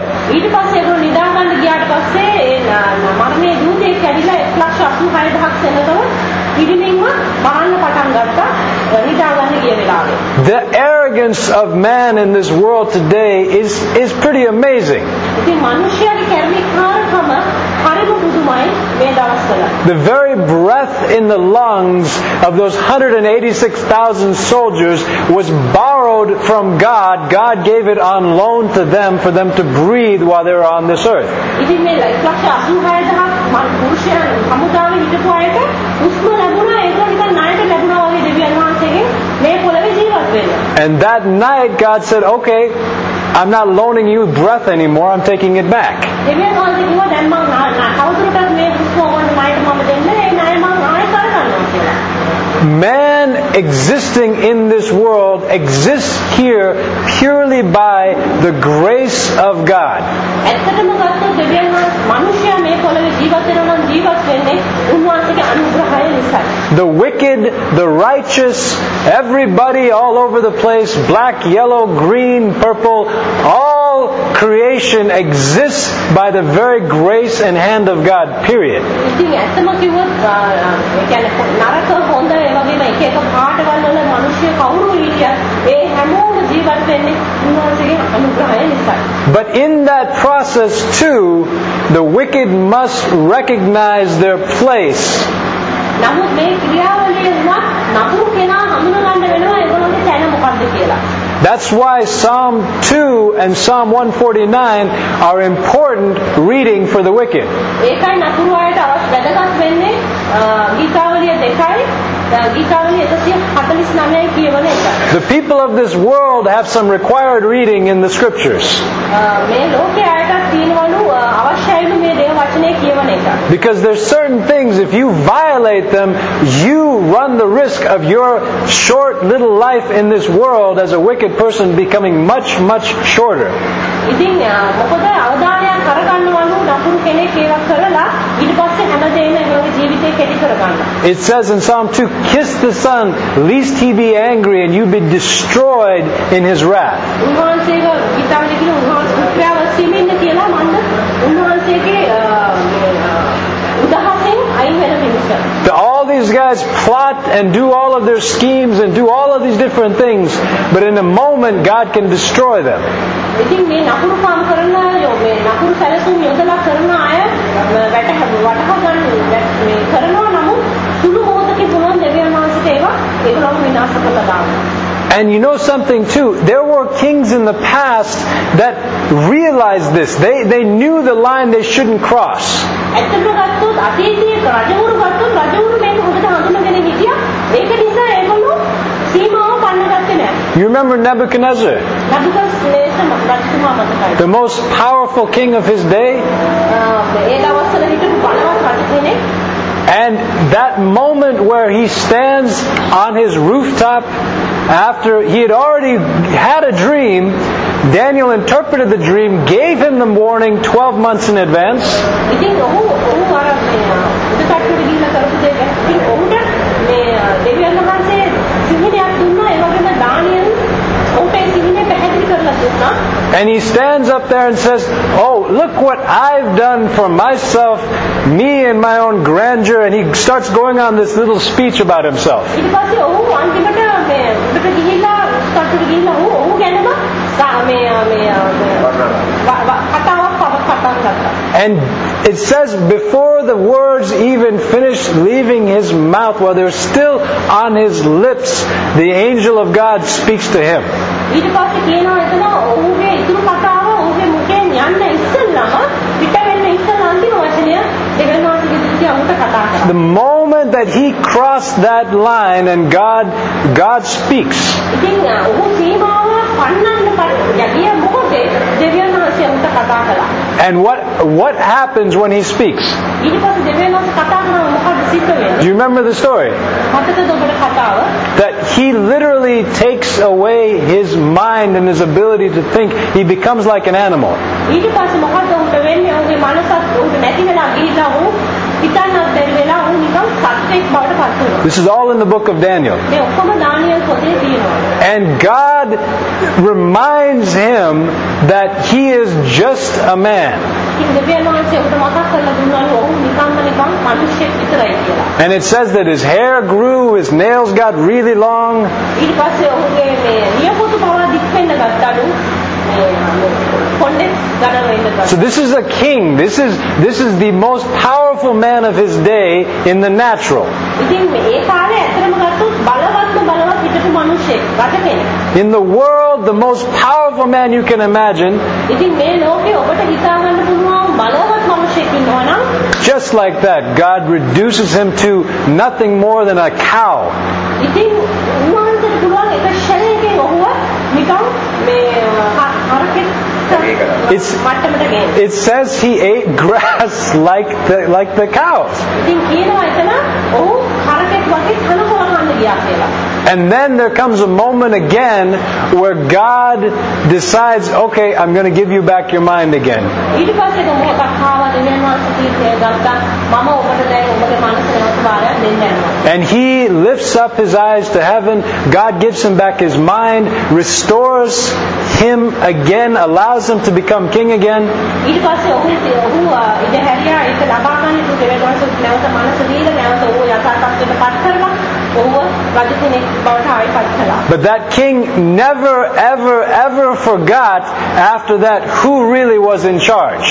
Speaker 1: The arrogance of man in this world today is, is pretty amazing. The very breath in the lungs of those one hundred eighty-six thousand soldiers was borrowed from God. God gave it on loan to them for them to breathe while they were on this earth. And that night God said, "Okay, I'm not loaning you breath anymore, I'm taking it back." Man existing in this world exists here purely by the grace of God. The wicked, the righteous, everybody all over the place, black, yellow, green, purple, all creation exists by the very grace and hand of God, period. But in that process too, the wicked must recognize their place. That's why Psalm two and Psalm one forty-nine are important reading for the wicked. The people of this world have some required reading in the Scriptures. Because there's certain things, if you violate them, you run the risk of your short little life in this world as a wicked person becoming much, much shorter. It says in Psalm two, "Kiss the Son, lest he be angry and you be destroyed in his wrath." All these guys plot and do all of their schemes and do all of these different things, but in a moment God can destroy them. And you know something too, there were kings in the past that realized this. They, they knew the line they shouldn't cross.
Speaker 2: ඇත්තටම ගත්තොත් අතීතයේ රජවරු ගත්තොත් රජවරු මේක හොඳට හඳුනගෙන හිටියා. ඒක නිසා ඒගොල්ලෝ සීමාව පන්නගත්තේ නැහැ.
Speaker 1: You remember Nebuchadnezzar?
Speaker 2: නබුකඩ්නේසර් රජතුමා මතකයි.
Speaker 1: The most powerful king of his day.
Speaker 2: ඒ දවස්වල හිටපු බලවත් රජ කෙනෙක්.
Speaker 1: And that moment where he stands on his rooftop after he had already had a dream, Daniel interpreted the dream, gave him the warning twelve months in advance.
Speaker 2: ඉතින් ඔහු ඔහු අර උඩටට ගිහිල්ලා කරපු දෙයක්. ඉතින් ඔහුට මේ දෙවියන් වහන්සේ සිහිනයක් දුන්නා. ඒ වගේම දානියෙල් ඔහුට ඒ සිහිනය පැහැදිලි කරලා දුන්නා.
Speaker 1: And he stands up there and says, "Oh, look what I've done for myself, me and my own grandeur." And he starts going on this little speech about himself.
Speaker 2: ඊට පස්සේ ඔහු අන්තිමට මේ උඩට ගිහිල්ලා උඩට ගිහිල්ලා ඔහු ඔහු ගැනම මේ මේ කතාවක් පටන් ගත්තා.
Speaker 1: And it says before the words even finished leaving his mouth, while they're still on his lips, the angel of God speaks to him.
Speaker 2: ඊට පස්සේ කියනවා එතන ඔහුගේ ඉතුරු කතාව ඔහුගේ මුඛයෙන් යන්න ඉස්සෙල්ලාම පිට වෙන්න ඉස්සෙල්ලා අන්තිම වචනය දෙවියන් වහන්සේගේ දූතයා ඔහුට කතා කරා. The
Speaker 1: moment that he crossed that line and God God speaks.
Speaker 2: ඉතින් ඔහු සීමාව පන්නන්න යගිය මොකද දෙවියන් වහන්සේ ඔහුට කතා කළා.
Speaker 1: And what what happens when he speaks?
Speaker 2: ඊට පස්සේ දෙවියන් වහන්සේ කතා කරනවා මොකද සිද්ධ වෙන්නේ?
Speaker 1: Do you remember the story?
Speaker 2: මතකද ඔබට කතාව?
Speaker 1: That he literally takes away his mind and his ability to think. He becomes like an animal.
Speaker 2: ඊට පස්සේ මොකද ඔහුට වෙන්නේ? ඔහුගේ මනසත් ඔහුට නැති වෙලා ගිහිල්ලා ඔහු හිතන්නත් බැරි වෙලා ඔහු නිකන් සත්වෙක් බවට පත් වෙනවා.
Speaker 1: This is all in the book of Daniel.
Speaker 2: මේ ඔක්කොම දානියෙල් පොතේ තියෙනවා.
Speaker 1: And God reminds him that he is just a man.
Speaker 2: ඉතින් දෙවියන් වහන්සේ ඔහුට මතක් කරලා දුන්නාලු ඔහු නිකම්ම නිකන් මිනිහෙක් විතරයි කියලා.
Speaker 1: And it says that his hair grew, his nails got really long.
Speaker 2: ඊට පස්සේ ඔහුගේ මේ නියපොතු පවා දික් වෙන්න ගත්තලු. So this is a king. This is this is the most powerful man of his day in the natural. In the world, the most powerful man you can imagine. Just like that, God reduces him to nothing more than a cow. It's, it says he ate grass like the, like the cows. And then there comes a moment again where God decides, okay, I'm going to give you back your mind again. And he lifts up his eyes to heaven. God gives him back his mind, restores him again, allows him to become king again. But that king never, ever, ever forgot after that who really was in charge.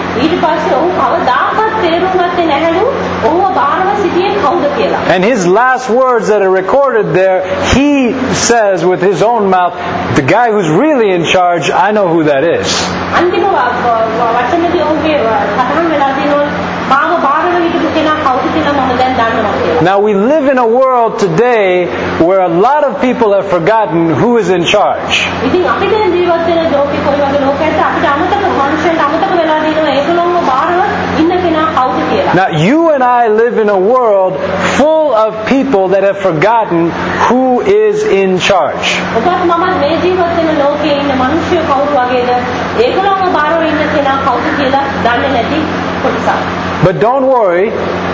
Speaker 2: And his last words that are recorded there, he says with his own mouth, the guy who's really in charge, I know who that is. Now we live in a world today where a lot of people have forgotten who is in charge. Now you and I live in a world full of people that have forgotten who is in charge. But don't worry,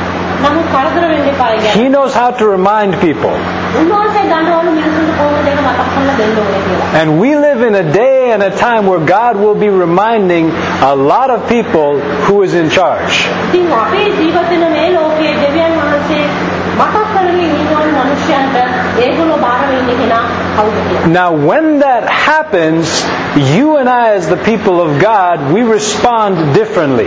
Speaker 2: he knows how to remind people. And we live in a day and a time where God will be reminding a lot of people who is in charge. Now when that happens, you and I as the people of God, we respond differently.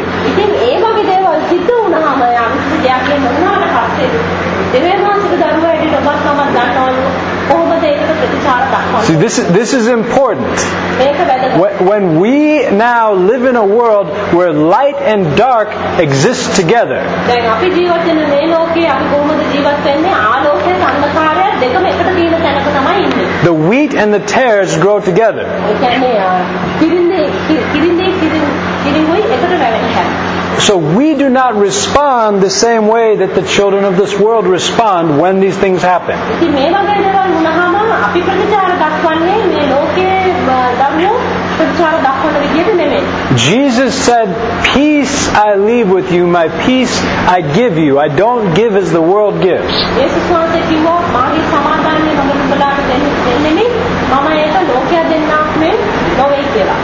Speaker 2: මේකට ප්‍රතිචාර දක්වන්න.
Speaker 1: See, this is, this is important.
Speaker 2: මේක වැදගත්.
Speaker 1: When when we now live in a world where light and dark exist together,
Speaker 2: දැන් අපි ජීවත් වෙන මේ ලෝකේ අපි කොහොමද ජීවත් වෙන්නේ? ආලෝකය සංස්කාරය දෙකම එකට තියෙන තැනක තමයි ඉන්නේ.
Speaker 1: the wheat and the tares grow together.
Speaker 2: ඒ කියන්නේ කිරින්දේ කිරින්දේ කිරින්ගොයි එකට වැවෙන හැටි.
Speaker 1: So we do not respond the same way that the children of this world respond when these things happen.
Speaker 2: ඉතින් මේ වගේ දේවල් වුණාම අපි ප්‍රතිචාර දක්වන්නේ මේ ලෝකයේ දරුවෝ ප්‍රතිචාර දක්වන විදිහට නෙමෙයි.
Speaker 1: Jesus said, "Peace I leave with you, my peace I give you. I don't give as the world gives."
Speaker 2: යේසුස් වහන්සේ කිව්වා මාගේ සමාදානය මම නුඹලාට දෙන්නේ මම ඒක ලෝකයට දෙන්නාක් මේ නොවේ කියලා.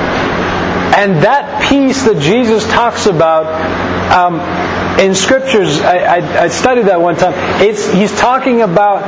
Speaker 1: And that peace that Jesus talks about um, in scriptures, I, I, I studied that one time. It's, he's talking about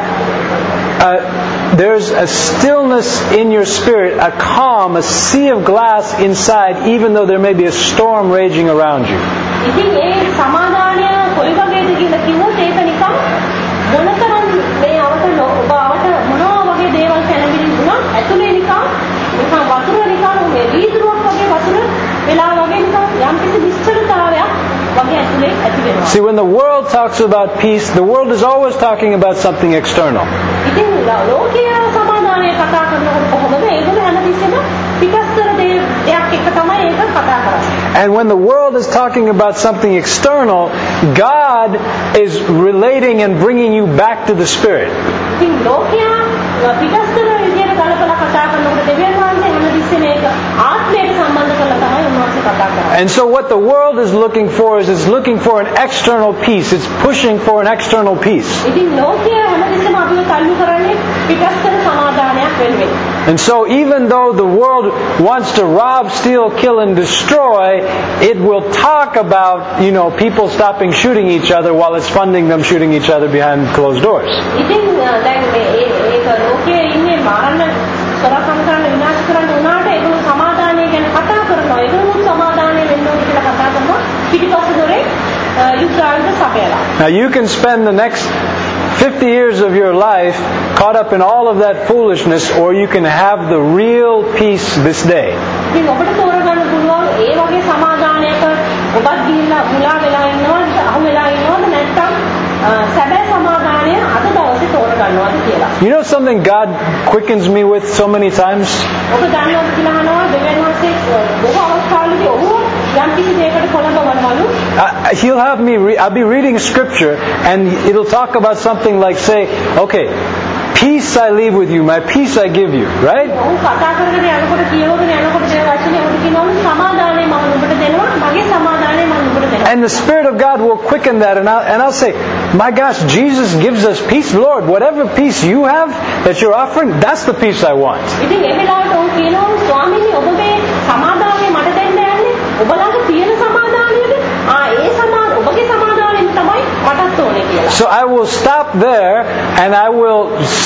Speaker 1: uh, there's a stillness in your spirit, a calm, a sea of glass inside, even though there may be a storm raging around you.
Speaker 2: ඉතින් ඒ සමාදානය කොයි වගේද කියලා කිව්වොත් ඒක නිකන් මොනතරම් මේ අවත ඔබ අවත මොනවා වගේ දේවල් කැළඹිලි වුණා ඇතුලේ නිකන් නිකන් වතුර නිකන් මේ වීදුරුවක් වගේ වතුර වෙලා වගේ නිකන් යම්කිසි නිශ්චලතාවයක් වගේ ඇතුලේ ඇති වෙනවා.
Speaker 1: See, when the world talks about peace, the world is always talking about something external.
Speaker 2: ඉතින් ලෝකීය සමාදානය කතා කරනකොට කොහොමද ඒගොල්ලෝ හැමතිස්සෙම පිටස්තර දෙයක් එක තමයි ඒක කතා කරන්නේ.
Speaker 1: And when the world is talking about something external, God is relating and bringing you back to the Spirit.
Speaker 2: ඉතින් ලෝකීය පිටස්තර විදියට කලකලා කතා කරනකොට දෙවියන් වහන්සේ හැමතිස්සෙම ඒක ආත්මයට සම්බන්ධ කරලා තමයි උන්වහන්සේ කතා කරන්නේ.
Speaker 1: And so what the world is looking for is it's looking for an external peace. It's pushing for an external peace.
Speaker 2: ඉතින් ලෝකීය හැමතිස්සෙම අපිව තල්ලු කරන්නේ පිටස්තර සමාදානයක් වෙනුවෙන්.
Speaker 1: And so even though the world wants to rob, steal, kill and destroy, it will talk about, you know, people stopping shooting each other while it's funding them shooting each other behind closed doors.
Speaker 2: ඉතින් දැන් මේ ඒක ලෝකයේ ඉන්නේ මාරණ සොරකම් කරන විනාශ කරන උනාට ඒගොල්ලෝ සමාදානය ගැන කතා කරනවා. ඒගොල්ලෝ සමාදානය වෙන්න ඕනේ කියලා කතා කරනවා. පිටිපස්ස දොරේ යුද්ධ ආයුධ සපයලා.
Speaker 1: Now you can spend the next fifty years of your life caught up in all of that foolishness, or you can have the real peace this day.
Speaker 2: ඉතින් ඔබට තෝරගන්න පුළුවන් ඒ වගේ සමාදානයක ඔබත් ගිහිල්ලා මුලා වෙලා ඉන්නවද අහු වෙලා ඉන්නවද නැත්නම් සැබෑ සමාදානය අද දවසේ තෝරගන්නවද කියලා.
Speaker 1: You know something God quickens me with so many times?
Speaker 2: ඔබ දන්නවද කියලා අහනවා දෙවියන් වහන්සේ බොහෝ අවස්ථාවලදී ඔහු යම් කිසි දෙයකට කොළඹවනවලු.
Speaker 1: He'll have me re- I'll be reading scripture and it'll talk about something like, say, okay, peace I leave with you, my peace I give you, right?
Speaker 2: ඔහු කතා කරගෙන යනකොට කියවගෙන යනකොට මේ වචනේ ඔහු කියනවලු සමාදානය මම ඔබට දෙනවා මගේ සමාදානය මම ඔබට දෙනවා.
Speaker 1: And the Spirit of God will quicken that, and I'll, and I'll say, my gosh, Jesus gives us peace. Lord, whatever peace you have that you're offering, that's the peace I want.
Speaker 2: ඉතින් ඒ වෙලාවට ඔහු කියනවා ස්වාමීනි ඔබගේ සමාදානය මට දෙන්න යන්නේ ඔබ ළඟ තියෙන සමාදානයද? ආ ඒ සමාදාන ඔබගේ සමාදානයෙන් තමයි මටත් ඕනේ කියලා.
Speaker 1: So I will stop there, and I will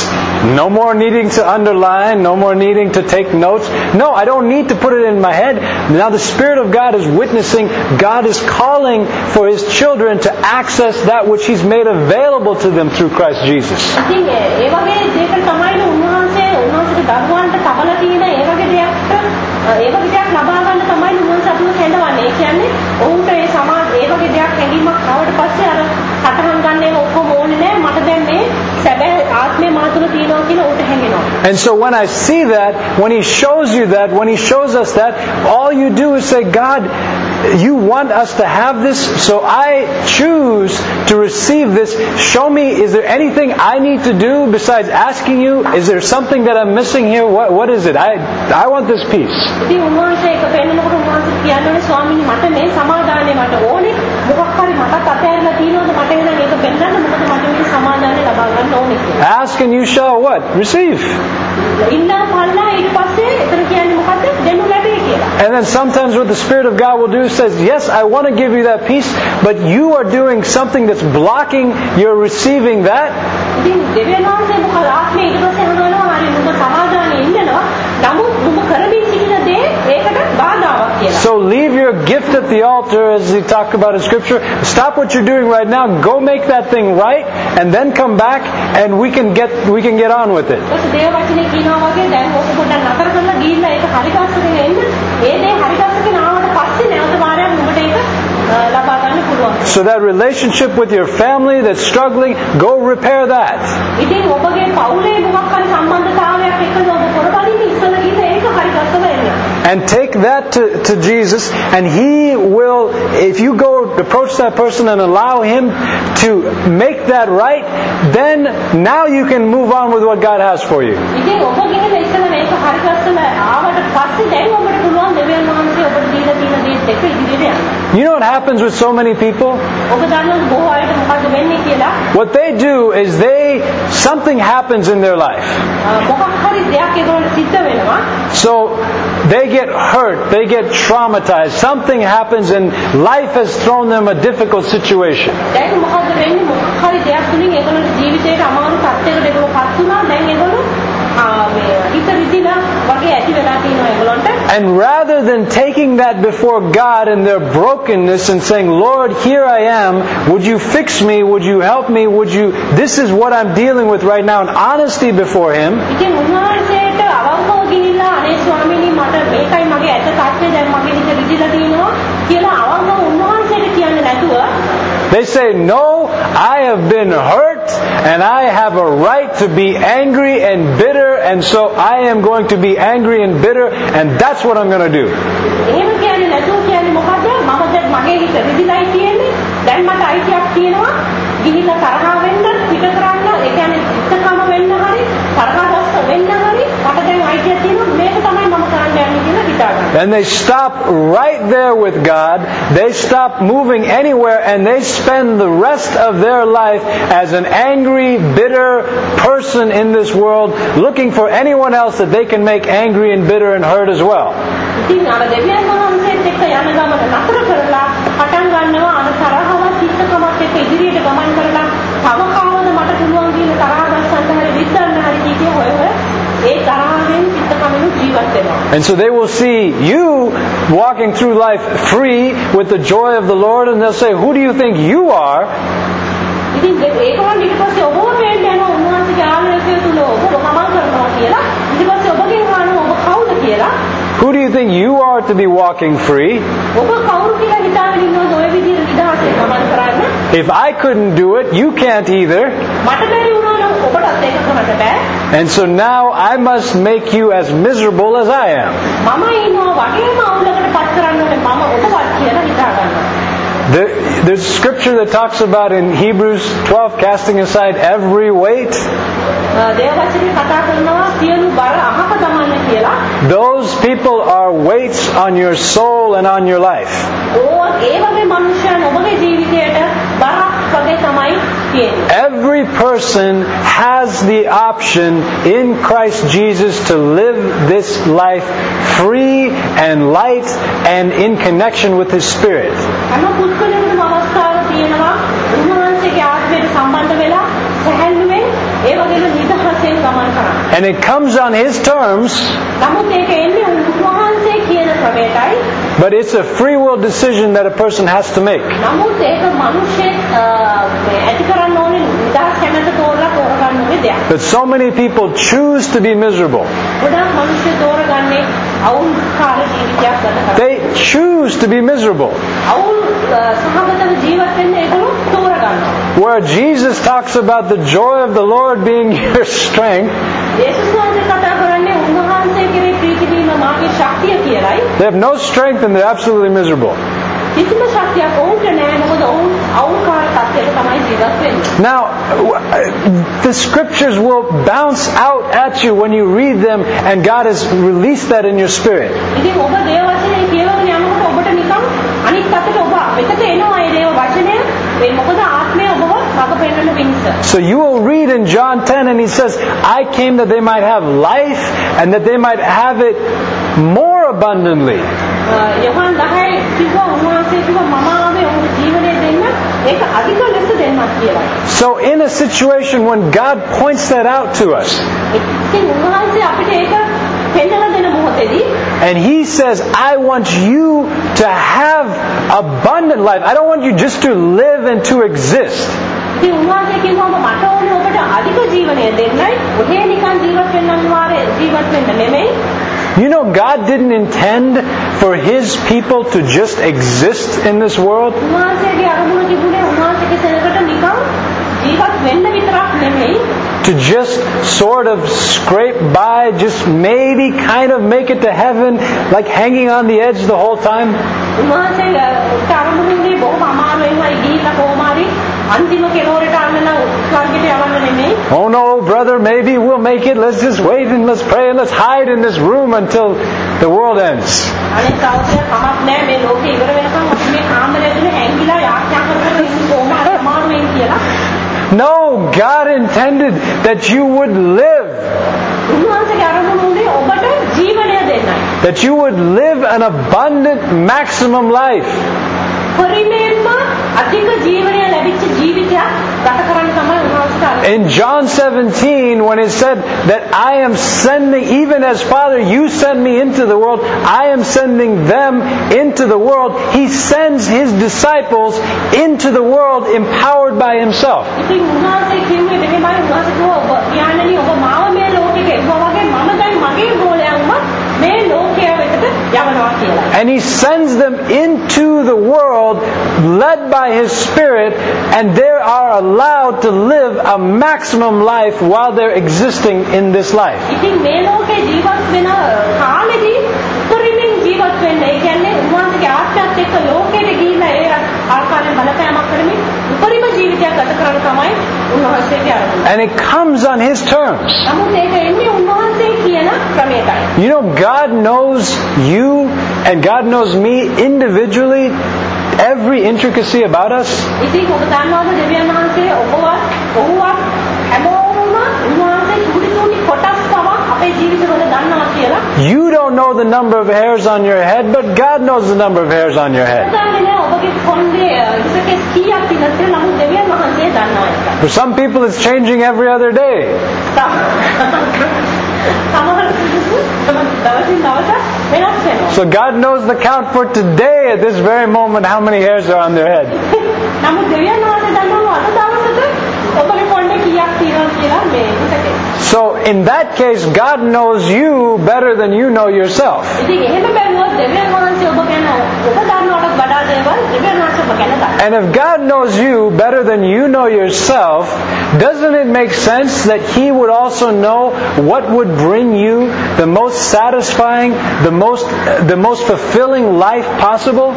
Speaker 1: no more needing to underline, no more needing to take notes. No, I don't need to put it in my head. Now the Spirit of God is witnessing. God is calling for His children to access that which He's made available to them through Christ Jesus.
Speaker 2: ඉතින් ඒ වගේ දෙයකට තමයි උන්වහන්සේ උන්වහන්සේගේ දරුවන්ට තබලා තියෙන ඒ වගේ දෙයක්ට ඒ වගේ දෙයක් ලබා ගන්න තමයි උන්වහන්සේ අපිව සැඳවන්නේ. ඒ කියන්නේ ඔවුන්ට ඒ සමාජ ඒ වගේ දෙයක් හැඟීමක් ආවට පස්සේ අර සටහන් ගන්න එක ඔක්කොම ඕනේ නෑ. මට දැන් මේ සැබෑ ආත්මේ මා තුළ තියෙනවා කියලා උට හැඟෙනවා.
Speaker 1: And so when I see that, when He shows you that, when He shows us that, all you do is say, God, you want us to have this, so I choose to receive this. Show me, is there anything I need to do besides asking you? Is there something that I'm missing here? What, what is it? I, I want this peace.
Speaker 2: ඉතින් උන්වහන්සේ එක පෙන්නනකොට උන්වහන්සේ කියන්නේ ස්වාමීනි මට මේ සමාදානය මට ඕනේ. මොකක් හරි මටත් අතහැරලා තියෙනවද මට එහෙනම් ඒක පෙන්නන්න මොකද මට මේ සමාදානය ලබා ගන්න ඕනේ කියලා.
Speaker 1: Ask and you shall what? Receive.
Speaker 2: ඉන්නා පල්ලා ඊට පස්සේ එතන කියන්නේ මොකද්ද? දෙනු ලැබේ කියලා.
Speaker 1: And then sometimes what the Spirit of God will do is says, yes, I want to give you that peace, but you are doing something that's blocking your receiving that.
Speaker 2: ඉතින් දෙවියන් වහන්සේ මොකද ආත්මේ ඊට පස්සේ අහනවා හරි නුඹ සමාදානෙ ඉන්නවා. නමුත් නුඹ කරමින් සිටින දේ ඒකට බාධාවක් කියලා. කියලා.
Speaker 1: So leave your gift at the altar, as he talked about in Scripture. Stop what you're doing right now. Go make that thing right, and then come back, and we can get we can get on with it.
Speaker 2: ඊට දේව වචනේ කියනවා වගේ දැන් ඕක පොඩ්ඩක් නතර කරලා ගිහිල්ලා ඒක හරි ගස්සගෙන එන්න. ඒ දේ හරි ගස්සගෙන ආවට පස්සේ නැවත වාරයක් නුඹට ඒක ලබා ගන්න පුළුවන්.
Speaker 1: So that relationship with your family that's struggling, go repair that.
Speaker 2: ඉතින් ඔබගේ පවුලේ මොකක් හරි සම්බන්ධතාවයක් එක්ක ඔබ පොරබදින්න ඉස්සෙල්ලා ගිහිල්ලා ඒක හරි ගස්සලා එන්න.
Speaker 1: And take that to, to Jesus, and He will, if you go approach that person and allow Him to make that right, then now you can move on with what God has for you.
Speaker 2: ඉතින් ඔබ ගිහිල්ලා ඉස්සෙල්ලා මේක හරි ගස්සලා ආවට පස්සේ දැන් ඔබට පුළුවන් දෙවියන් වහන්සේ ඔබට දීලා තියෙන දේ දෙක ඉදිරියට යන්න.
Speaker 1: You know what happens with so many people?
Speaker 2: ඔබ දන්නවද බොහෝ අයට මොකද වෙන්නේ කියලා?
Speaker 1: What they do is they, something happens in their life.
Speaker 2: මොකක් හරි දෙයක් ඒගොල්ලන්ට සිද්ධ වෙනවා.
Speaker 1: So they get hurt, they get traumatized, something happens and life has thrown them a difficult situation.
Speaker 2: දැන් මොකද වෙන්නේ? මොකක් හරි දෙයක් තුලින් ඒගොල්ලන්ට ජීවිතේට අමාරු තත්යකට ඒගොල්ලෝ පත් වුණා. දැන් ඒගොල්ලෝ මේ හිත රිදිලා වගේ ඇති වෙලා තියෙනවා ඒගොල්ලන්ට.
Speaker 1: And rather than taking that before God in their brokenness and saying, Lord, here I am, would you fix me, would you help me, would you, this is what I'm dealing with right now, in honesty before Him.
Speaker 2: ඉතින් උන්වහන්සේට අවංකව ගිහිල්ලා අනේ ස්වාමීනි මට මේකයි මගේ ඇත්ත තත්ත්වය දැන් මගේ හිත රිදිලා තියෙනවා කියලා අවංකව උන්වහන්සේට කියන්නේ නැතුව
Speaker 1: They say, no, I have been hurt and I have a right to be angry and bitter, and so I am going to be angry and bitter, and that's what I'm going to do.
Speaker 2: එහෙම කියන්නේ නැතුව කියන්නේ මොකද? මම දැන් මගේ හිත රිදිලායි තියෙන්නේ. දැන් මට අයිතියක් තියෙනවා. ගිහිල්ලා තරහා වෙන්න, පිට කරන්න, ඒ කියන්නේ ඉස්සකම වෙන්න හරි, තරහා දැස්ස වෙන්න හරි, මට දැන් අයිතියක් තියෙනවා. මේක තමයි මම කරන්න යන්නේ කියලා හිතා ගන්න.
Speaker 1: And they stop right there with God. They stop moving anywhere, and they spend the rest of their life as an angry, bitter person in this world, looking for anyone else that they can make angry and bitter and hurt as well.
Speaker 2: ඉතින් අර දෙවියන් වහන්සේත් එක්ක යන ගමන නතර කරලා පටන් ගන්නවා අර තරහවත් හිතකමත් එක්ක ඉදිරියට ගමන් කරලා තව කාවද මට පුළුවන් කියන තරහ ගස්සන්න හරි විශ්සන්න හරි කීකේ හොය හොය ඒ තරහෙන් හිතකමෙන් ජීවත් වෙනවා.
Speaker 1: And so they will see you walking through life free with the joy of the Lord, and they'll say, who do you think you are?
Speaker 2: ඉතින් ඒකවන් ඊට පස්සේ ඔබව පේන්න යනවා උන්වහන්සේගේ ආලෝකය තුල ඔබ ගමන් කරනවා කියලා. ඊට පස්සේ ඔබගෙන් අහනවා ඔබ කවුද කියලා.
Speaker 1: Who do you think you are to be walking free?
Speaker 2: ඔබ කවුරු කියලා හිතාගෙන ඉන්නවද ඔය විදිහට නිදහසේ ගමන් කරන්න?
Speaker 1: If I couldn't do it, you can't either.
Speaker 2: මට බැරි වුණා නම් ඔබටත් ඒක කරන්න බෑ.
Speaker 1: And so now I must make you as miserable as I am.
Speaker 2: මම ඉන්නවා වගේම අවුලකට පත් කරන්න ඕනේ මම ඔබවත් කියලා හිතා ගන්නවා.
Speaker 1: There, there's a scripture that talks about in Hebrews twelve, casting aside every weight. Those people are weights on your soul and on your life. Every person has the option in Christ Jesus to live this life free and light and in connection with His Spirit. And it comes on His terms, but it's a free will decision that a person has to make. But so many people choose to be miserable. They choose to be miserable. Where Jesus talks about the joy of the Lord being your strength, they have no strength and they're absolutely miserable. Now, the scriptures will bounce out at you when you read them, and God has released that in your spirit. So you will read in John ten, and He says, I came that they might have life and that they might have it more abundantly. So in a situation when God points that out to us,
Speaker 2: මොහොතේදී
Speaker 1: And He says, I want you to have abundant life. I don't want you just to live and to exist.
Speaker 2: ඉතින් උන්වහන්සේ කියනවා මට ඕනේ ඔබට අධික ජීවනය දෙන්නයි. ඔහේ නිකන් ජීවත් වෙන්න අනිවාර්ය ජීවත් වෙන්න නෙමෙයි.
Speaker 1: You know, God didn't intend for His people to just exist in this world.
Speaker 2: උන්වහන්සේගේ අරමුණ තිබුණේ උන්වහන්සේගේ සෙනඟට නිකන් ජීවත් වෙන්න විතරක් නෙමෙයි.
Speaker 1: To just sort of scrape by, just maybe kind of make it to heaven, like hanging on the edge the whole time.
Speaker 2: උන්වහන්සේගේ අරමුණේ බොහොම අමාරුවෙන්මයි ගිහිල්ලා කොහොමාරි අන්තිම කෙළවරට අන්නන ස්වර්ගයට යවන්න නෙමෙයි.
Speaker 1: Oh no, brother, maybe we'll make it. Let's just wait and let's pray and let's hide in this room until the world ends.
Speaker 2: අනේ සෞඛ්‍ය කමක් නැහැ මේ ලෝකේ ඉවර වෙනකම් අපි මේ කාමරේ ඇතුලේ හැංගිලා යාඥා කරගෙන ඉන්න කොහොමද අමාරුවෙන් කියලා.
Speaker 1: No, God intended that you would live.
Speaker 2: උන්වහන්සේගේ අරමුණ උනේ ඔබට ජීවනය දෙන්නයි.
Speaker 1: That you would live an abundant maximum life.
Speaker 2: පරිමේන්ම අධික ජීවනය ලැබිච්ච ජීවිතයක් ගත කරන්න තමයි උන්වහන්සේ.
Speaker 1: In John seventeen, when it said that I am sending, even as Father, you send me into the world, I am sending them into the world. He sends His disciples into the world empowered by Himself.
Speaker 2: ඉතින් උන්වහන්සේ කිව්වේ මෙහෙමයි උන්වහන්සේ කිව්වා ඔබ ඥානනි ඔබ මාව මේ ලෝකෙට එවුවා වගේ මම දැන් මගේ ගෝලයන්ව මේ ලෝකයේ වෙතට යවනවා කියලා.
Speaker 1: And He sends them into the world led by His Spirit, and they are allowed to live a maximum life while they're existing in this life.
Speaker 2: ඉතින් මේ ලෝකේ ජීවත් වෙන කාලෙදී උපරිමයෙන් ජීවත් වෙන්න. ඒ කියන්නේ උන්වහන්සේගේ ආත්මයත් එක්ක ලෝකෙට ගිහිල්ලා ඒ ආකාරයෙන් බලපෑමක් කරමින් උපරිම ජීවිතයක් ගත කරන තමයි උන්වහන්සේගේ අරමුණ.
Speaker 1: And it comes on His terms.
Speaker 2: නමුත් ඒක එන්නේ උන්වහන්සේ කියන ක්‍රමයටයි.
Speaker 1: You know, God knows you and God knows me individually, every intricacy about us.
Speaker 2: ඉතින් ඔබ දන්නවද දෙවියන් වහන්සේ ඔබවත් ඔහුවත් හැමෝම උන්වහන්සේ චුටි චුටි කොටස් පවා අපේ ජීවිතවල දන්නවා කියලා.
Speaker 1: You don't know the number of hairs on your head, but God knows the number of hairs on your head.
Speaker 2: ඔබගේ කොණ්ඩේ ඉස්සකේ කීයක් තියෙනවද කියලා නමුත් දෙවියන් වහන්සේ දන්නවා ඒක.
Speaker 1: For some people it's changing every other day. So God knows the count for today at this very moment how many hairs are on their head. So in that case God knows you better than you know yourself. And if God knows you better than you know yourself, doesn't it make sense that He would also know what would bring you the most satisfying, the most the most fulfilling life possible?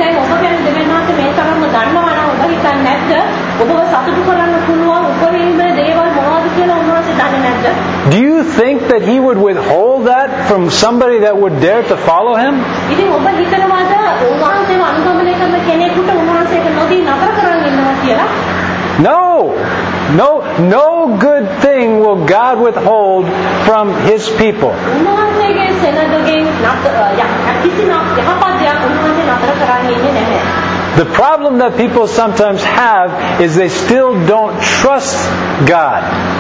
Speaker 1: Do you think that He would withhold that from somebody that would dare to follow Him? No, no, no good thing will God withhold from His people. The problem that people sometimes have is they still don't trust God.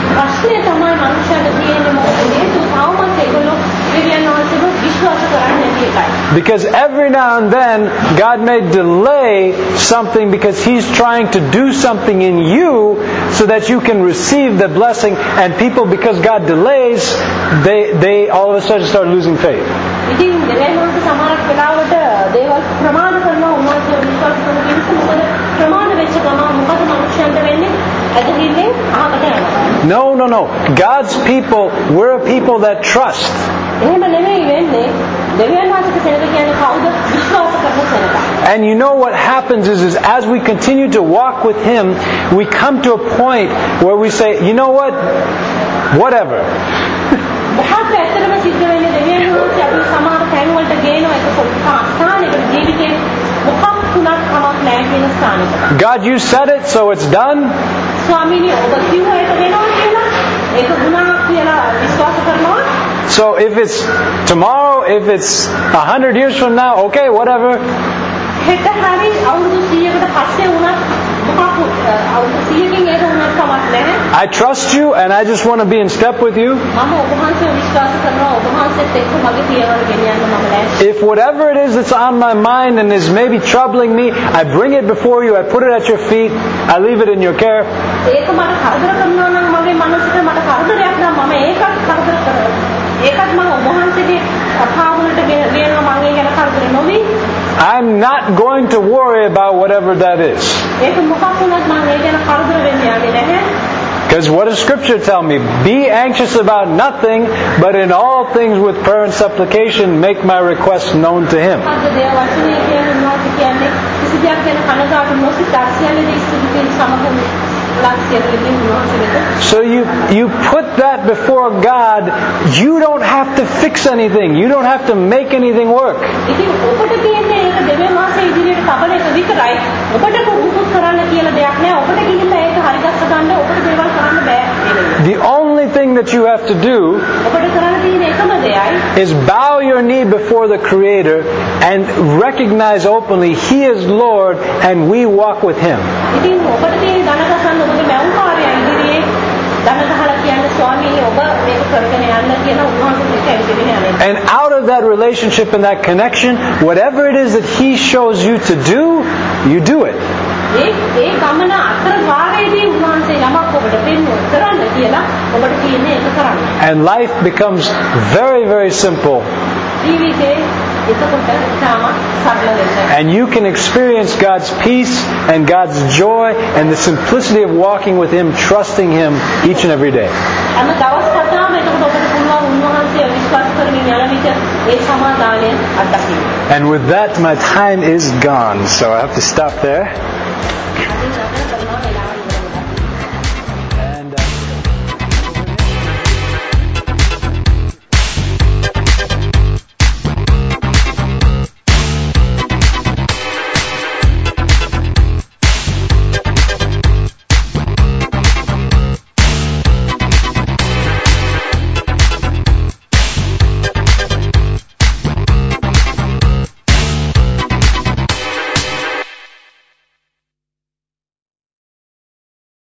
Speaker 1: Because every now and then God may delay something because He's trying to do something in you so that you can receive the blessing, and people, because God delays, they they all of a sudden start losing faith. No, no, no. God's people, we're a people that trust. And you know what happens is, is as we continue to walk with Him, we come to a point where we say, you know what? Whatever. God, you said it, so it's done. So if it's tomorrow, if it's a hundred years from now, okay, whatever.
Speaker 2: අවුරුදු සීයකින් ඒක වුණත් කමක් නැහැ.
Speaker 1: I trust you and I just want to be in step with you.
Speaker 2: මම ඔබ වහන්සේව විශ්වාස කරනවා. ඔබ වහන්සේත් එක්ක මගේ පියවර ගෙනියන්න මම ලෑස්ති.
Speaker 1: If whatever it is that's on my mind and is maybe troubling me, I bring it before you, I put it at your feet, I leave it in your care.
Speaker 2: ඒක මට කරදර කරනවා නම් මගේ මනසට මට කරදරයක් නම් මම ඒකත් කරදර කරනවා. ඒකත් මම ඔබ වහන්සේගේ අපාවලට ගෙනනවා මම ඒ ගැන කරදර නොවි.
Speaker 1: I'm not going to worry about whatever that is.
Speaker 2: ඒක මොකක් වුණත් මම ඒ ගැන කරදර වෙන්නේ යන්නේ නැහැ.
Speaker 1: Because what does Scripture tell me? Be anxious about nothing, but in all things with prayer and supplication, make my request known to Him. So you you put that before God. You don't have to fix anything. You don't have to make anything work. The only thing that you have to do is bow your knee before the Creator and recognize openly He is Lord and we walk with Him. And out of that relationship and that connection, whatever it is that He shows you to do, you do it. And life becomes very, very simple. And you can experience God's peace and God's joy and the simplicity of walking with Him, trusting Him each and every day. And with that, my time is gone, so I have to stop there.